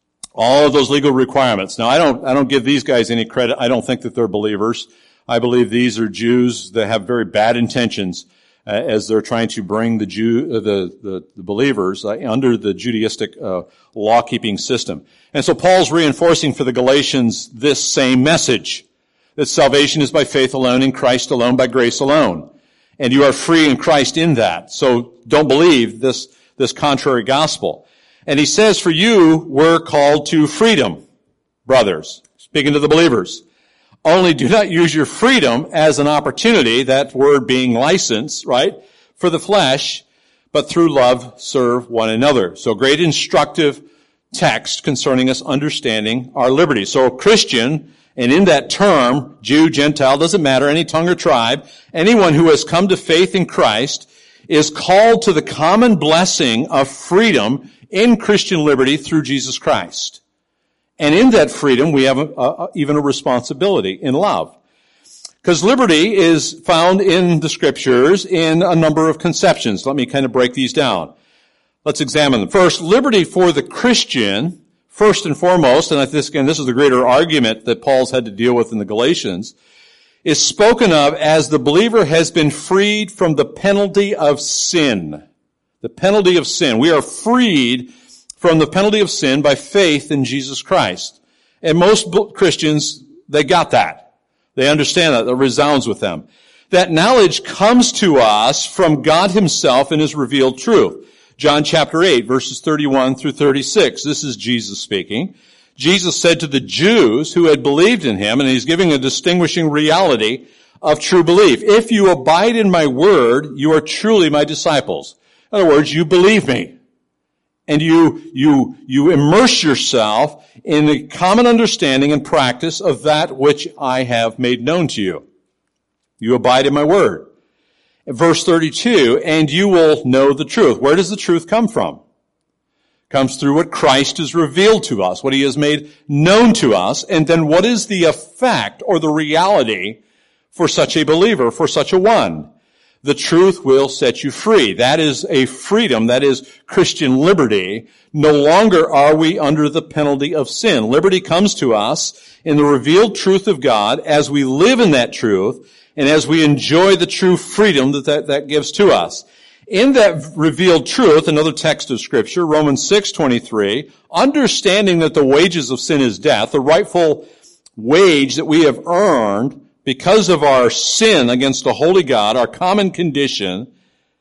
all of those legal requirements. Now, I don't I don't give these guys any credit. I don't think that they're believers. I believe these are Jews that have very bad intentions uh, as they're trying to bring the Jew uh, the, the the believers uh, under the Judaistic uh, law-keeping system. And so Paul's reinforcing for the Galatians this same message, that salvation is by faith alone, in Christ alone, by grace alone. And you are free in Christ in that. So don't believe this, this contrary gospel. And he says, for you were called to freedom, brothers, speaking to the believers. Only do not use your freedom as an opportunity, that word being license, right, for the flesh, but through love serve one another. So great instructive text concerning us understanding our liberty. So Christian, and in that term, Jew, Gentile, doesn't matter, any tongue or tribe, anyone who has come to faith in Christ is called to the common blessing of freedom in Christian liberty through Jesus Christ. And in that freedom, we have a, a, even a responsibility in love. Because liberty is found in the Scriptures in a number of conceptions. Let me kind of break these down. Let's examine them. First, liberty for the Christian, first and foremost, and this, again, this is the greater argument that Paul's had to deal with in the Galatians, is spoken of as the believer has been freed from the penalty of sin. The penalty of sin. We are freed from the penalty of sin by faith in Jesus Christ. And most Christians, they got that. They understand that. It resounds with them. That knowledge comes to us from God Himself in His revealed truth. John chapter eight, verses thirty-one through thirty-six. This is Jesus speaking. Jesus said to the Jews who had believed in Him, and He's giving a distinguishing reality of true belief. If you abide in my word, you are truly my disciples. In other words, you believe me. And you, you, you immerse yourself in the common understanding and practice of that which I have made known to you. You abide in my word. Verse thirty-two, and you will know the truth. Where does the truth come from? It comes through what Christ has revealed to us, what He has made known to us, and then what is the effect or the reality for such a believer, for such a one? The truth will set you free. That is a freedom. That is Christian liberty. No longer are we under the penalty of sin. Liberty comes to us in the revealed truth of God as we live in that truth and as we enjoy the true freedom that that, that gives to us. In that revealed truth, another text of Scripture, Romans six twenty-three, understanding that the wages of sin is death, the rightful wage that we have earned because of our sin against a holy God, our common condition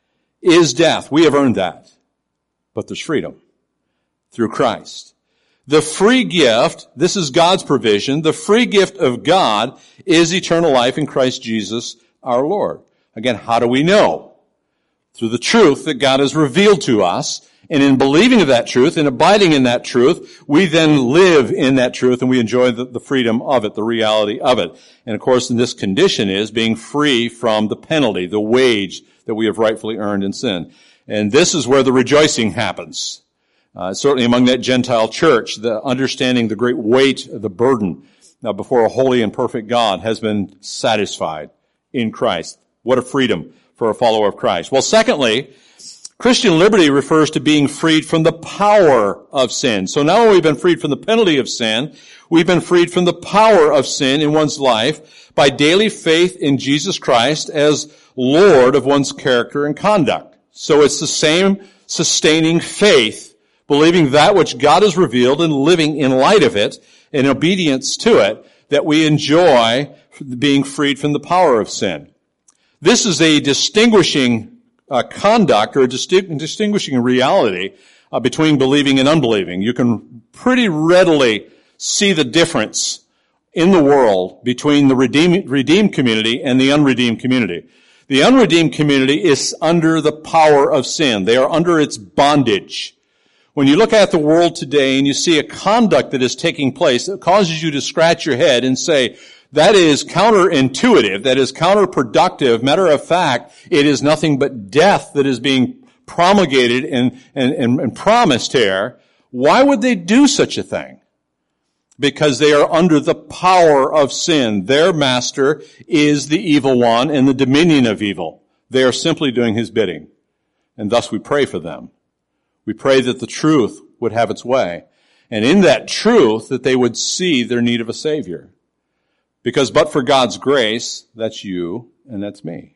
is death. We have earned that. But there's freedom through Christ. The free gift, this is God's provision, the free gift of God is eternal life in Christ Jesus our Lord. Again, how do we know? Through the truth that God has revealed to us, and in believing of that truth and abiding in that truth, we then live in that truth and we enjoy the, the freedom of it, the reality of it. And of course, in this condition is being free from the penalty, the wage that we have rightfully earned in sin. And this is where the rejoicing happens. Uh, certainly among that Gentile church, the understanding the great weight of the burden now before a holy and perfect God has been satisfied in Christ. What a freedom for a follower of Christ. Well, secondly, Christian liberty refers to being freed from the power of sin. So now we've been freed from the penalty of sin. We've been freed from the power of sin in one's life by daily faith in Jesus Christ as Lord of one's character and conduct. So it's the same sustaining faith, believing that which God has revealed and living in light of it, in obedience to it, that we enjoy being freed from the power of sin. This is a distinguishing uh, conduct or a distingu- distinguishing reality uh, between believing and unbelieving. You can pretty readily see the difference in the world between the redeemed, redeemed community and the unredeemed community. The unredeemed community is under the power of sin. They are under its bondage. When you look at the world today and you see a conduct that is taking place that causes you to scratch your head and say, that is counterintuitive, that is counterproductive. Matter of fact, it is nothing but death that is being promulgated and, and, and, and promised here. Why would they do such a thing? Because they are under the power of sin. Their master is the evil one and the dominion of evil. They are simply doing his bidding. And thus we pray for them. We pray that the truth would have its way. And in that truth, that they would see their need of a Savior. Because but for God's grace, that's you and that's me.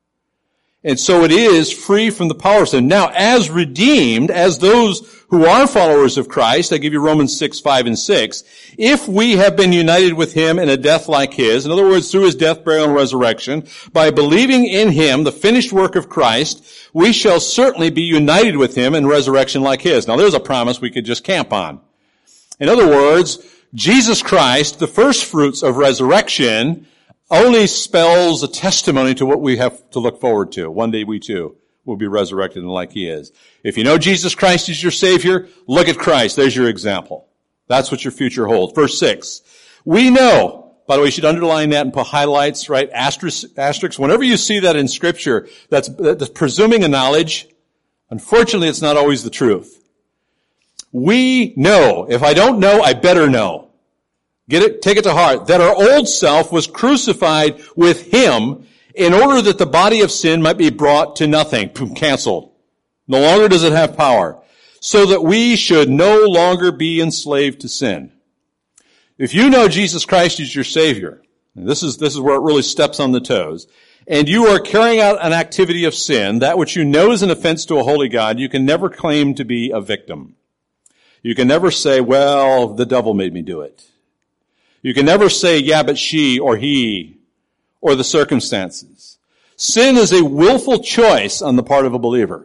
And so it is free from the power of sin. Now, as redeemed, as those who are followers of Christ, I give you Romans six, five, and six, if we have been united with him in a death like his, in other words, through his death, burial, and resurrection, by believing in him, the finished work of Christ, we shall certainly be united with him in resurrection like his. Now, there's a promise we could just camp on. In other words, Jesus Christ, the first fruits of resurrection, only spells a testimony to what we have to look forward to. One day we too will be resurrected and like he is. If you know Jesus Christ is your Savior, look at Christ. There's your example. That's what your future holds. Verse six. We know, by the way, you should underline that and put highlights, right? Asterisks, asterisks. Whenever you see that in Scripture, that's, that's presuming a knowledge. Unfortunately, it's not always the truth. We know. If I don't know, I better know. Get it, take it to heart, that our old self was crucified with him in order that the body of sin might be brought to nothing. Boom, canceled. No longer does it have power. So that we should no longer be enslaved to sin. If you know Jesus Christ is your Savior, and this is, this is where it really steps on the toes, and you are carrying out an activity of sin, that which you know is an offense to a holy God, you can never claim to be a victim. You can never say, well, the devil made me do it. You can never say, yeah, but she or he or the circumstances. Sin is a willful choice on the part of a believer.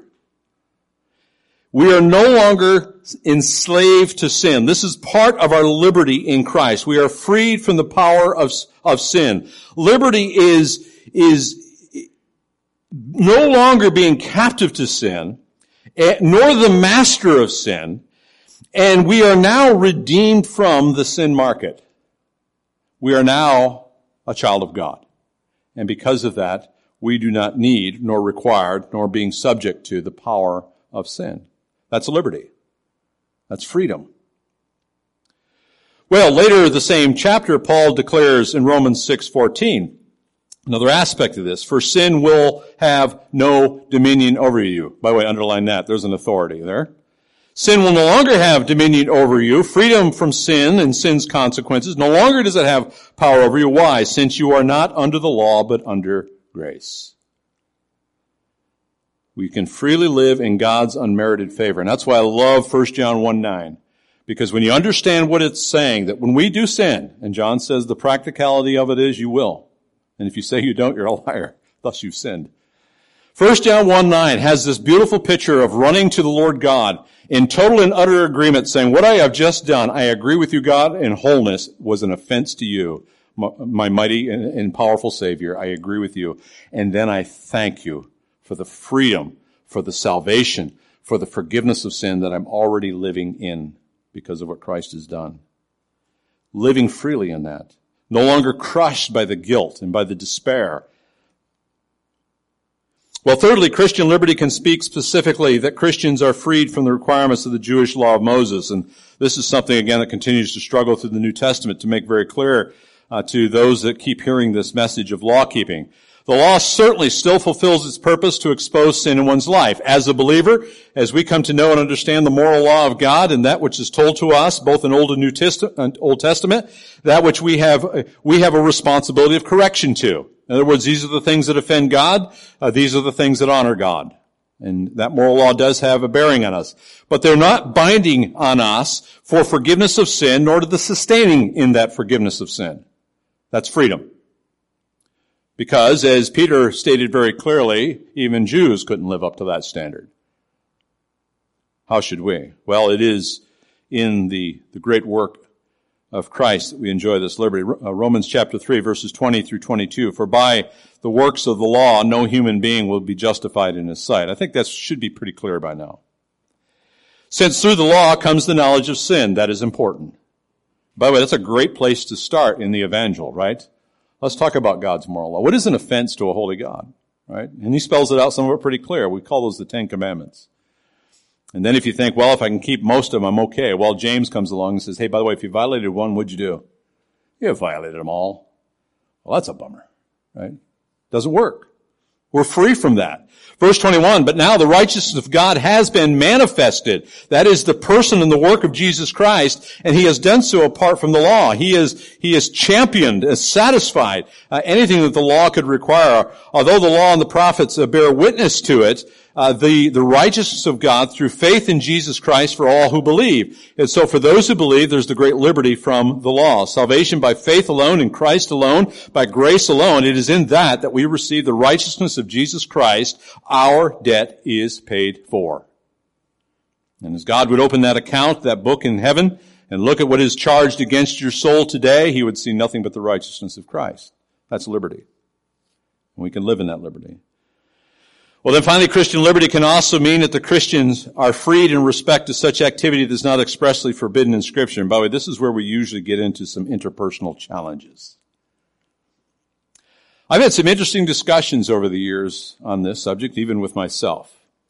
We are no longer enslaved to sin. This is part of our liberty in Christ. We are freed from the power of, of sin. Liberty is, is no longer being captive to sin, nor the master of sin, and we are now redeemed from the sin market. We are now a child of God. And because of that, we do not need, nor required, nor being subject to the power of sin. That's liberty. That's freedom. Well, later the same chapter, Paul declares in Romans six fourteen, another aspect of this, for sin will have no dominion over you. By the way, underline that. There's an authority there. Sin will no longer have dominion over you, freedom from sin and sin's consequences. No longer does it have power over you. Why? Since you are not under the law, but under grace. We can freely live in God's unmerited favor. And that's why I love First John one nine. Because when you understand what it's saying, that when we do sin, and John says the practicality of it is you will. And if you say you don't, you're a liar. Thus you've sinned. First John one nine has this beautiful picture of running to the Lord God in total and utter agreement, saying, what I have just done, I agree with you, God, in wholeness was an offense to you, my mighty and powerful Savior. I agree with you. And then I thank you for the freedom, for the salvation, for the forgiveness of sin that I'm already living in because of what Christ has done. Living freely in that. No longer crushed by the guilt and by the despair. Well, thirdly, Christian liberty can speak specifically that Christians are freed from the requirements of the Jewish law of Moses. And this is something, again, that continues to struggle through the New Testament to make very clear uh, to those that keep hearing this message of law-keeping. The law certainly still fulfills its purpose to expose sin in one's life. As a believer, as we come to know and understand the moral law of God and that which is told to us, both in Old and New Testament, Old Testament, that which we have, we have a responsibility of correction to. In other words, these are the things that offend God. Uh, these are the things that honor God. And that moral law does have a bearing on us. But they're not binding on us for forgiveness of sin, nor to the sustaining in that forgiveness of sin. That's freedom. Because, as Peter stated very clearly, even Jews couldn't live up to that standard. How should we? Well, it is in the, the great work of Christ that we enjoy this liberty. Romans chapter three, verses twenty through twenty-two. For by the works of the law, no human being will be justified in his sight. I think that should be pretty clear by now. Since through the law comes the knowledge of sin, that is important. By the way, that's a great place to start in the evangel, right? Let's talk about God's moral law. What is an offense to a holy God, right? And he spells it out, some of it pretty clear. We call those the Ten Commandments. And then if you think, well, if I can keep most of them, I'm okay. Well, James comes along and says, hey, by the way, if you violated one, what'd you do? You violated them all. Well, that's a bummer, right? Doesn't work. We're free from that. Verse twenty-one, but now the righteousness of God has been manifested. That is the person and the work of Jesus Christ, and he has done so apart from the law. He is, he is championed, is satisfied, uh, anything that the law could require. Although the law and the prophets uh, bear witness to it, uh, the, the righteousness of God through faith in Jesus Christ for all who believe. And so for those who believe, there's the great liberty from the law. Salvation by faith alone, in Christ alone, by grace alone. It is in that that we receive the righteousness of Jesus Christ. Our debt is paid for. And as God would open that account, that book in heaven, and look at what is charged against your soul today, he would see nothing but the righteousness of Christ. That's liberty. And we can live in that liberty. Well, then finally, Christian liberty can also mean that the Christians are freed in respect to such activity that's not expressly forbidden in Scripture. And by the way, this is where we usually get into some interpersonal challenges. I've had some interesting discussions over the years on this subject, even with myself.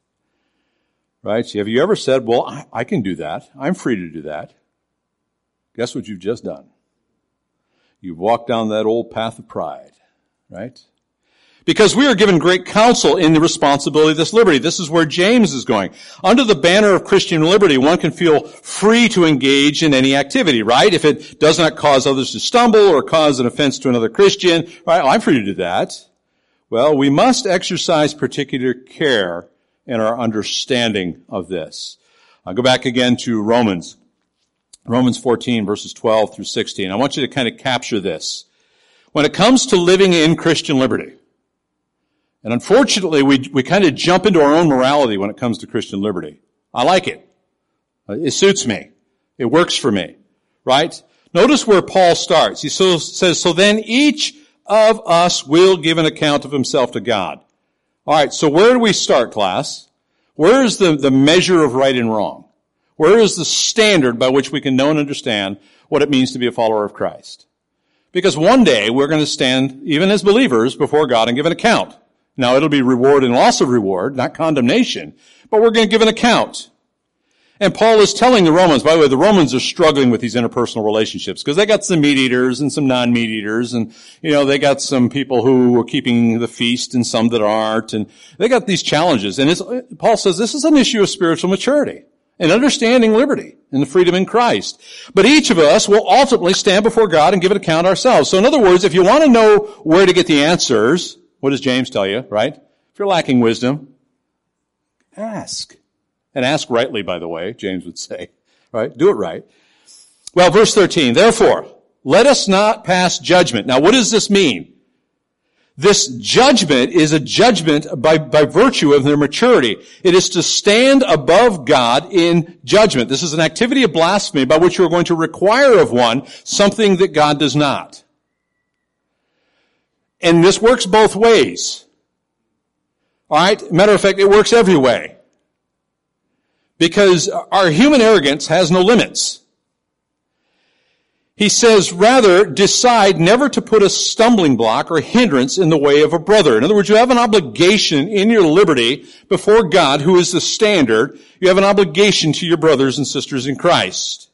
Right? Have you ever said, well, I, I can do that. I'm free to do that. Guess what you've just done? You've walked down that old path of pride. Right? Because we are given great counsel in the responsibility of this liberty. This is where James is going. Under the banner of Christian liberty, one can feel free to engage in any activity, right? If it does not cause others to stumble or cause an offense to another Christian, right? Well, I'm free to do that. Well, we must exercise particular care in our understanding of this. I'll go back again to Romans. Romans fourteen, verses twelve through sixteen. I want you to kind of capture this. When it comes to living in Christian liberty, and unfortunately, we we kind of jump into our own morality when it comes to Christian liberty. I like it. It suits me. It works for me. Right? Notice where Paul starts. He so, says, so then each of us will give an account of himself to God. All right, so where do we start, class? Where is the, the measure of right and wrong? Where is the standard by which we can know and understand what it means to be a follower of Christ? Because one day we're going to stand, even as believers, before God and give an account. Now, it'll be reward and loss of reward, not condemnation, but we're going to give an account. And Paul is telling the Romans, by the way, the Romans are struggling with these interpersonal relationships because they got some meat eaters and some non-meat eaters, and, you know, they got some people who are keeping the feast and some that aren't, and they got these challenges. And it's, Paul says this is an issue of spiritual maturity and understanding liberty and the freedom in Christ. But each of us will ultimately stand before God and give an account ourselves. So in other words, if you want to know where to get the answers, what does James tell you, right? If you're lacking wisdom, ask. And ask rightly, by the way, James would say. Right? Do it right. Well, verse thirteen, therefore, let us not pass judgment. Now, what does this mean? This judgment is a judgment by, by virtue of their maturity. It is to stand above God in judgment. This is an activity of blasphemy by which you are going to require of one something that God does not. And this works both ways. All right? Matter of fact, it works every way. Because our human arrogance has no limits. He says, rather, decide never to put a stumbling block or hindrance in the way of a brother. In other words, you have an obligation in your liberty before God, who is the standard. You have an obligation to your brothers and sisters in Christ.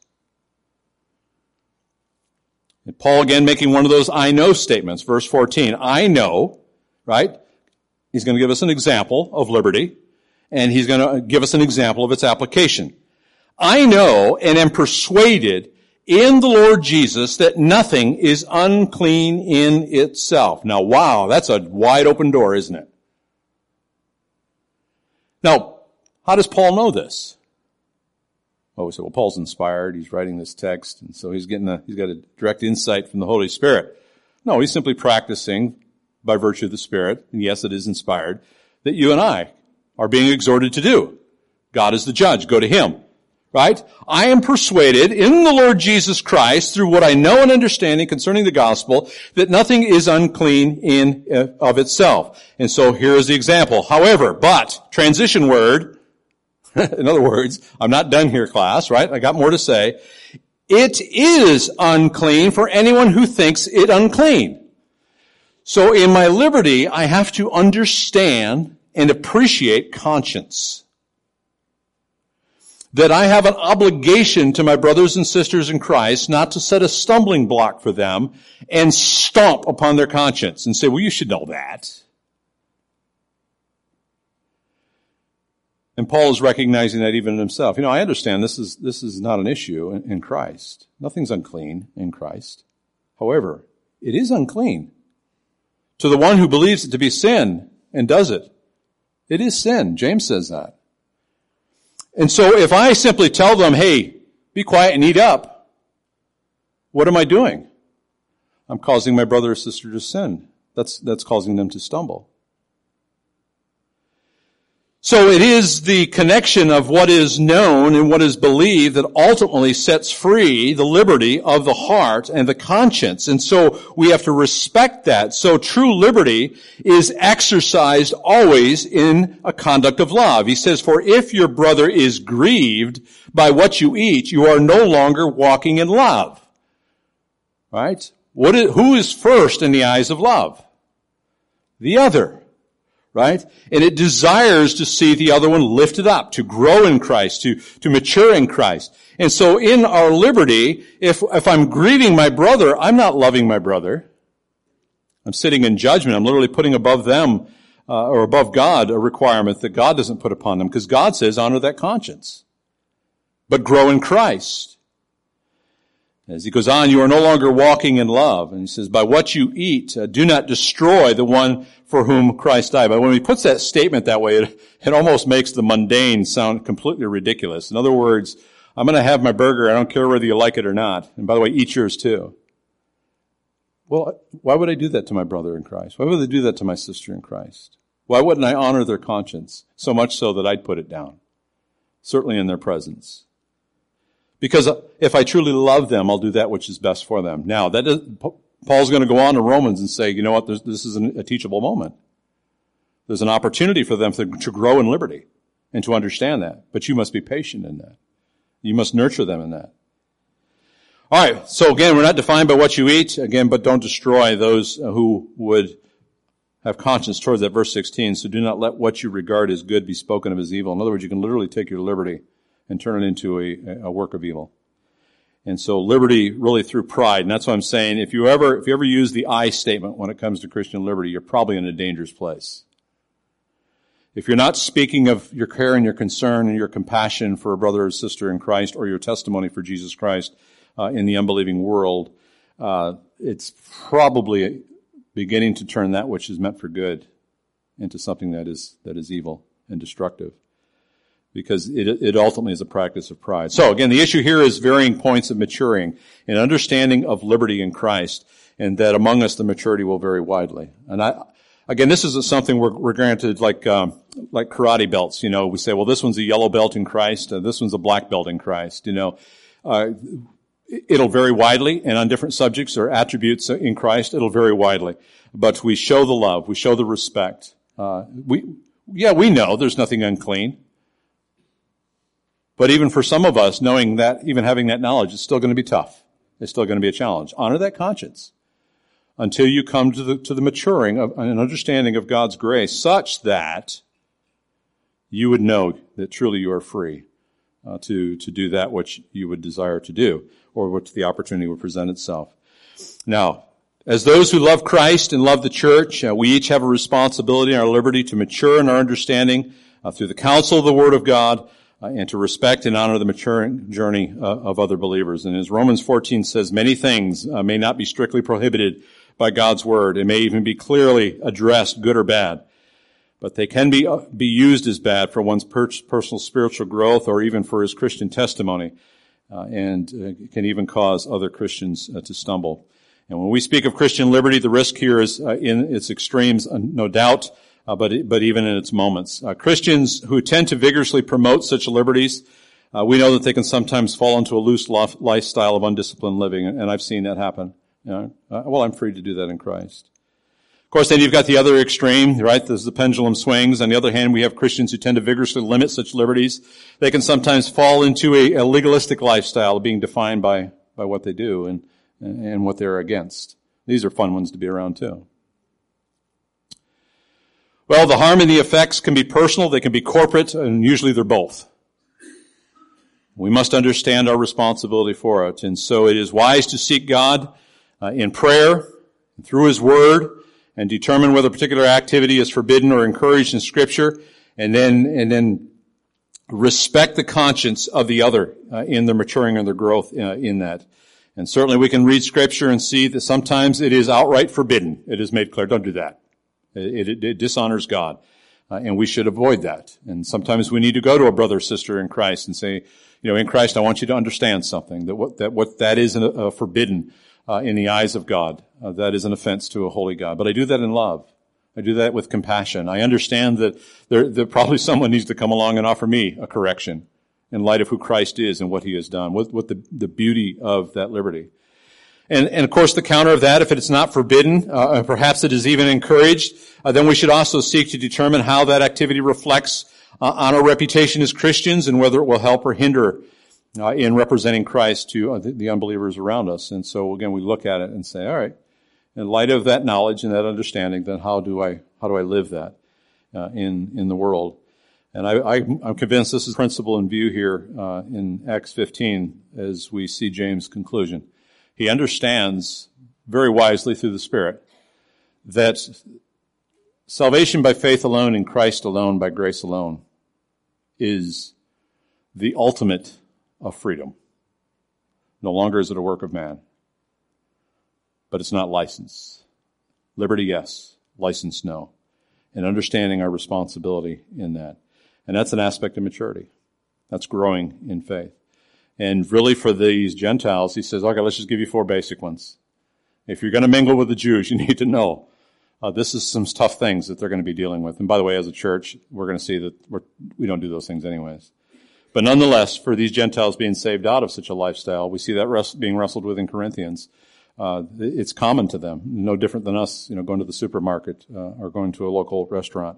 And Paul again making one of those I know statements, verse fourteen. I know, right? He's going to give us an example of liberty, and he's going to give us an example of its application. I know and am persuaded in the Lord Jesus that nothing is unclean in itself. Now, wow, that's a wide open door, isn't it? Now, how does Paul know this? Well, we say, well, Paul's inspired. He's writing this text, and so he's getting a, he's got a direct insight from the Holy Spirit. No, he's simply practicing by virtue of the Spirit, and yes, it is inspired, that you and I are being exhorted to do. God is the judge. Go to him. Right? I am persuaded in the Lord Jesus Christ through what I know and understanding concerning the gospel that nothing is unclean in uh, of itself. And so here is the example. However, but, transition word, in other words, I'm not done here, class, right? I got more to say. It is unclean for anyone who thinks it unclean. So in my liberty, I have to understand and appreciate conscience. That I have an obligation to my brothers and sisters in Christ not to set a stumbling block for them and stomp upon their conscience and say, well, you should know that. And Paul is recognizing that even in himself. You know, I understand this is this is not an issue in, in Christ. Nothing's unclean in Christ. However, it is unclean to the one who believes it to be sin and does it. It is sin. James says that. And so if I simply tell them, hey, be quiet and eat up, what am I doing? I'm causing my brother or sister to sin. That's, that's causing them to stumble. So it is the connection of what is known and what is believed that ultimately sets free the liberty of the heart and the conscience. And so we have to respect that. So true liberty is exercised always in a conduct of love. He says, for if your brother is grieved by what you eat, you are no longer walking in love. Right? What is, who is first in the eyes of love? The other. Right? And it desires to see the other one lifted up, to grow in Christ, to, to mature in Christ. And so in our liberty, if, if I'm grieving my brother, I'm not loving my brother. I'm sitting in judgment. I'm literally putting above them, uh, or above God, a requirement that God doesn't put upon them, because God says, honor that conscience. But grow in Christ. As he goes on, you are no longer walking in love. And he says, by what you eat, uh, do not destroy the one for whom Christ died. But when he puts that statement that way, it, it almost makes the mundane sound completely ridiculous. In other words, I'm going to have my burger. I don't care whether you like it or not. And by the way, eat yours too. Well, why would I do that to my brother in Christ? Why would I do that to my sister in Christ? Why wouldn't I honor their conscience so much so that I'd put it down? Certainly in their presence. Because if I truly love them, I'll do that which is best for them. Now, that is, Paul's going to go on to Romans and say, you know what, this is a teachable moment. There's an opportunity for them to, to grow in liberty and to understand that. But you must be patient in that. You must nurture them in that. All right, so again, we're not defined by what you eat, again, but don't destroy those who would have conscience towards that. Verse sixteen, so do not let what you regard as good be spoken of as evil. In other words, you can literally take your liberty and turn it into a, a work of evil. And so liberty really through pride. And that's what I'm saying. If you ever, if you ever use the I statement when it comes to Christian liberty, you're probably in a dangerous place. If you're not speaking of your care and your concern and your compassion for a brother or sister in Christ, or your testimony for Jesus Christ uh, in the unbelieving world, uh, it's probably beginning to turn that which is meant for good into something that is, that is evil and destructive. Because it, it ultimately is a practice of pride. So again, the issue here is varying points of maturing and understanding of liberty in Christ, and that among us the maturity will vary widely. And I, Again, this isn't something we're, we're granted like um, like karate belts. You know, we say, well, this one's a yellow belt in Christ, uh, this one's a black belt in Christ. You know, uh, it'll vary widely, and on different subjects or attributes in Christ, it'll vary widely. But we show the love, we show the respect. Uh, we, yeah, we know there's nothing unclean. But even for some of us, knowing that, even having that knowledge, it's still going to be tough. It's still going to be a challenge. Honor that conscience until you come to the to the maturing of an understanding of God's grace, such that you would know that truly you are free uh, to to do that which you would desire to do, or which the opportunity would present itself. Now, as those who love Christ and love the church, uh, we each have a responsibility and our liberty to mature in our understanding uh, through the counsel of the Word of God, uh, and to respect and honor the maturing journey uh, of other believers. And as Romans fourteen says, many things uh, may not be strictly prohibited by God's Word. It may even be clearly addressed, good or bad. But they can be uh, be used as bad for one's per- personal spiritual growth, or even for his Christian testimony, uh, and uh, can even cause other Christians uh, to stumble. And when we speak of Christian liberty, the risk here is uh, in its extremes, uh, no doubt, uh, but but even in its moments. Uh, Christians who tend to vigorously promote such liberties, uh, we know that they can sometimes fall into a loose lifestyle of undisciplined living, and I've seen that happen. You know, uh, well, I'm free to do that in Christ. Of course, then you've got the other extreme, right? As the pendulum swings. On the other hand, we have Christians who tend to vigorously limit such liberties. They can sometimes fall into a, a legalistic lifestyle, being defined by, by what they do and, and what they're against. These are fun ones to be around too. Well, the harm and the effects can be personal, they can be corporate, and usually they're both. We must understand our responsibility for it. And so it is wise to seek God Uh, in prayer, through His Word, and determine whether a particular activity is forbidden or encouraged in Scripture, and then and then respect the conscience of the other uh, in their maturing and their growth uh, in that. And certainly we can read Scripture and see that sometimes it is outright forbidden. It is made clear, don't do that. It, it, it dishonors God, uh, and we should avoid that. And sometimes we need to go to a brother or sister in Christ and say, you know, in Christ, I want you to understand something, that what that, what that is a, a forbidden Uh, in the eyes of God. Uh, that is an offense to a holy God. But I do that in love. I do that with compassion. I understand that there, that probably someone needs to come along and offer me a correction in light of who Christ is and what He has done, what, what the, the beauty of that liberty. And, and of course the counter of that, if it's not forbidden, uh, and perhaps it is even encouraged, uh, then we should also seek to determine how that activity reflects uh, on our reputation as Christians, and whether it will help or hinder Uh, in representing Christ to uh, the, the unbelievers around us. And so again, we look at it and say, all right, in light of that knowledge and that understanding, then how do I how do I live that uh, in in the world? And I, I, I'm convinced this is the principle in view here uh, in Acts fifteen as we see James' conclusion. He understands very wisely through the Spirit that salvation by faith alone, in Christ alone, by grace alone, is the ultimate of freedom. No longer is it a work of man. But it's not license. Liberty, yes. License, no. And understanding our responsibility in that. And that's an aspect of maturity. That's growing in faith. And really for these Gentiles, he says, okay, let's just give you four basic ones. If you're going to mingle with the Jews, you need to know uh, this is some tough things that they're going to be dealing with. And by the way, as a church, we're going to see that we're, we don't do those things anyways. But nonetheless, for these Gentiles being saved out of such a lifestyle, we see that rest, being wrestled with in Corinthians. Uh, it's common to them, no different than us, you know, going to the supermarket uh, or going to a local restaurant.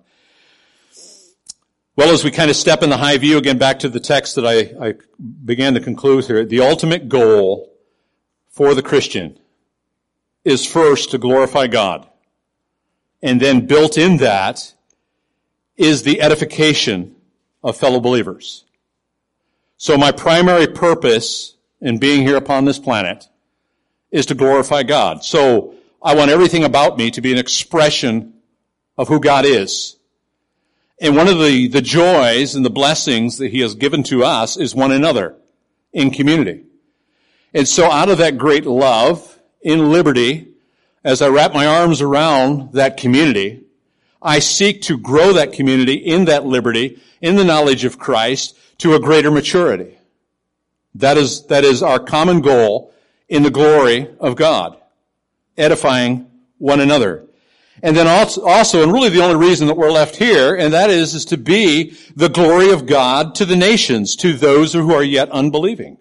Well, as we kind of step in the high view, again, back to the text that I, I began to conclude here, the ultimate goal for the Christian is first to glorify God. And then built in that is the edification of fellow believers. So my primary purpose in being here upon this planet is to glorify God. So I want everything about me to be an expression of who God is. And one of the, the joys and the blessings that He has given to us is one another in community. And so out of that great love in liberty, as I wrap my arms around that community, I seek to grow that community in that liberty, in the knowledge of Christ, to a greater maturity. That is, that is our common goal in the glory of God, edifying one another. And then also, also, and really the only reason that we're left here, and that is, is to be the glory of God to the nations, to those who are yet unbelieving.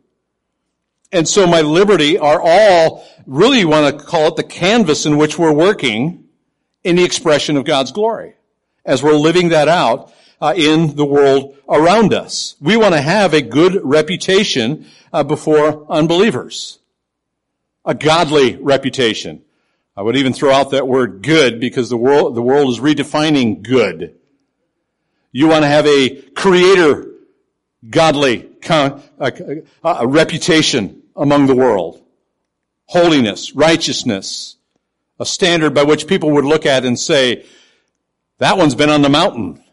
And so my liberty are all, really you want to call it the canvas in which we're working in the expression of God's glory, as we're living that out uh, in the world around us. We want to have a good reputation uh, before unbelievers. A godly reputation. I would even throw out that word good because the world, the world is redefining good. You want to have a creator, godly a, a, a reputation among the world. Holiness, righteousness, a standard by which people would look at and say, that one's been on the mountain.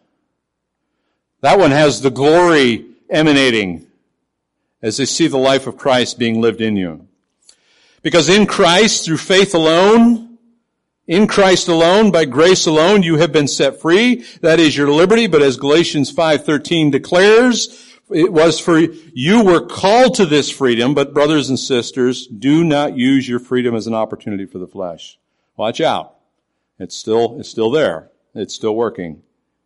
That one has the glory emanating as they see the life of Christ being lived in you. Because in Christ, through faith alone, in Christ alone, by grace alone, you have been set free. That is your liberty. But as Galatians five thirteen declares, it was for you were called to this freedom. But brothers and sisters, do not use your freedom as an opportunity for the flesh. Watch out. It's still, it's still there. It's still working.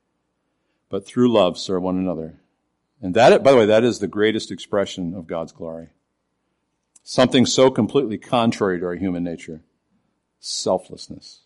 But through love, serve one another. And that, by the way, that is the greatest expression of God's glory. Something so completely contrary to our human nature. Selflessness.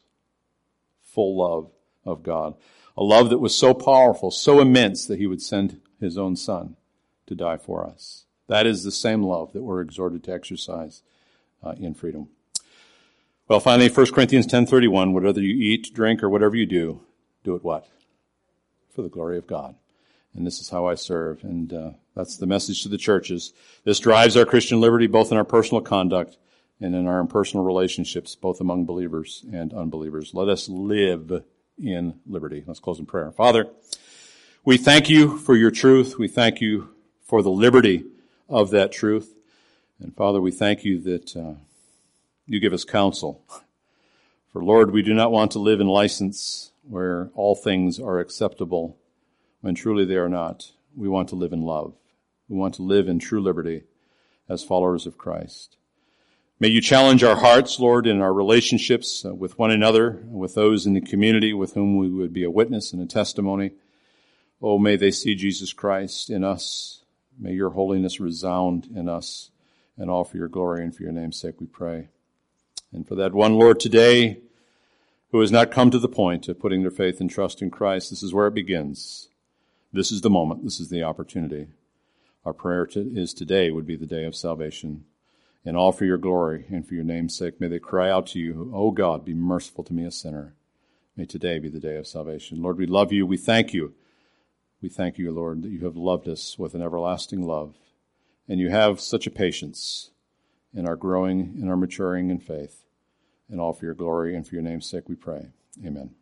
Full love of God. A love that was so powerful, so immense that he would send his own son to die for us. That is the same love that we're exhorted to exercise uh, in freedom. Well, finally, First Corinthians ten thirty-one, whatever you eat, drink, or whatever you do, do it what? For the glory of God. And this is how I serve. And uh, that's the message to the churches. This drives our Christian liberty both in our personal conduct and in our impersonal relationships, both among believers and unbelievers. Let us live in liberty. Let's close in prayer. Father, we thank you for your truth. We thank you for the liberty of that truth. And Father, we thank you that uh, you give us counsel. For Lord, we do not want to live in license where all things are acceptable when truly they are not. We want to live in love. We want to live in true liberty as followers of Christ. May you challenge our hearts, Lord, in our relationships with one another, with those in the community with whom we would be a witness and a testimony. Oh, may they see Jesus Christ in us. May your holiness resound in us, and all for your glory and for your name's sake we pray. And for that one, Lord, today, who has not come to the point of putting their faith and trust in Christ, this is where it begins. This is the moment. This is the opportunity. Our prayer to, is today would be the day of salvation. And all for your glory and for your name's sake, may they cry out to you, "O God, be merciful to me, a sinner." May today be the day of salvation. Lord, we love you. We thank you. We thank you, Lord, that you have loved us with an everlasting love. And you have such a patience in our growing, in our maturing in faith. And all for your glory and for your name's sake we pray. Amen.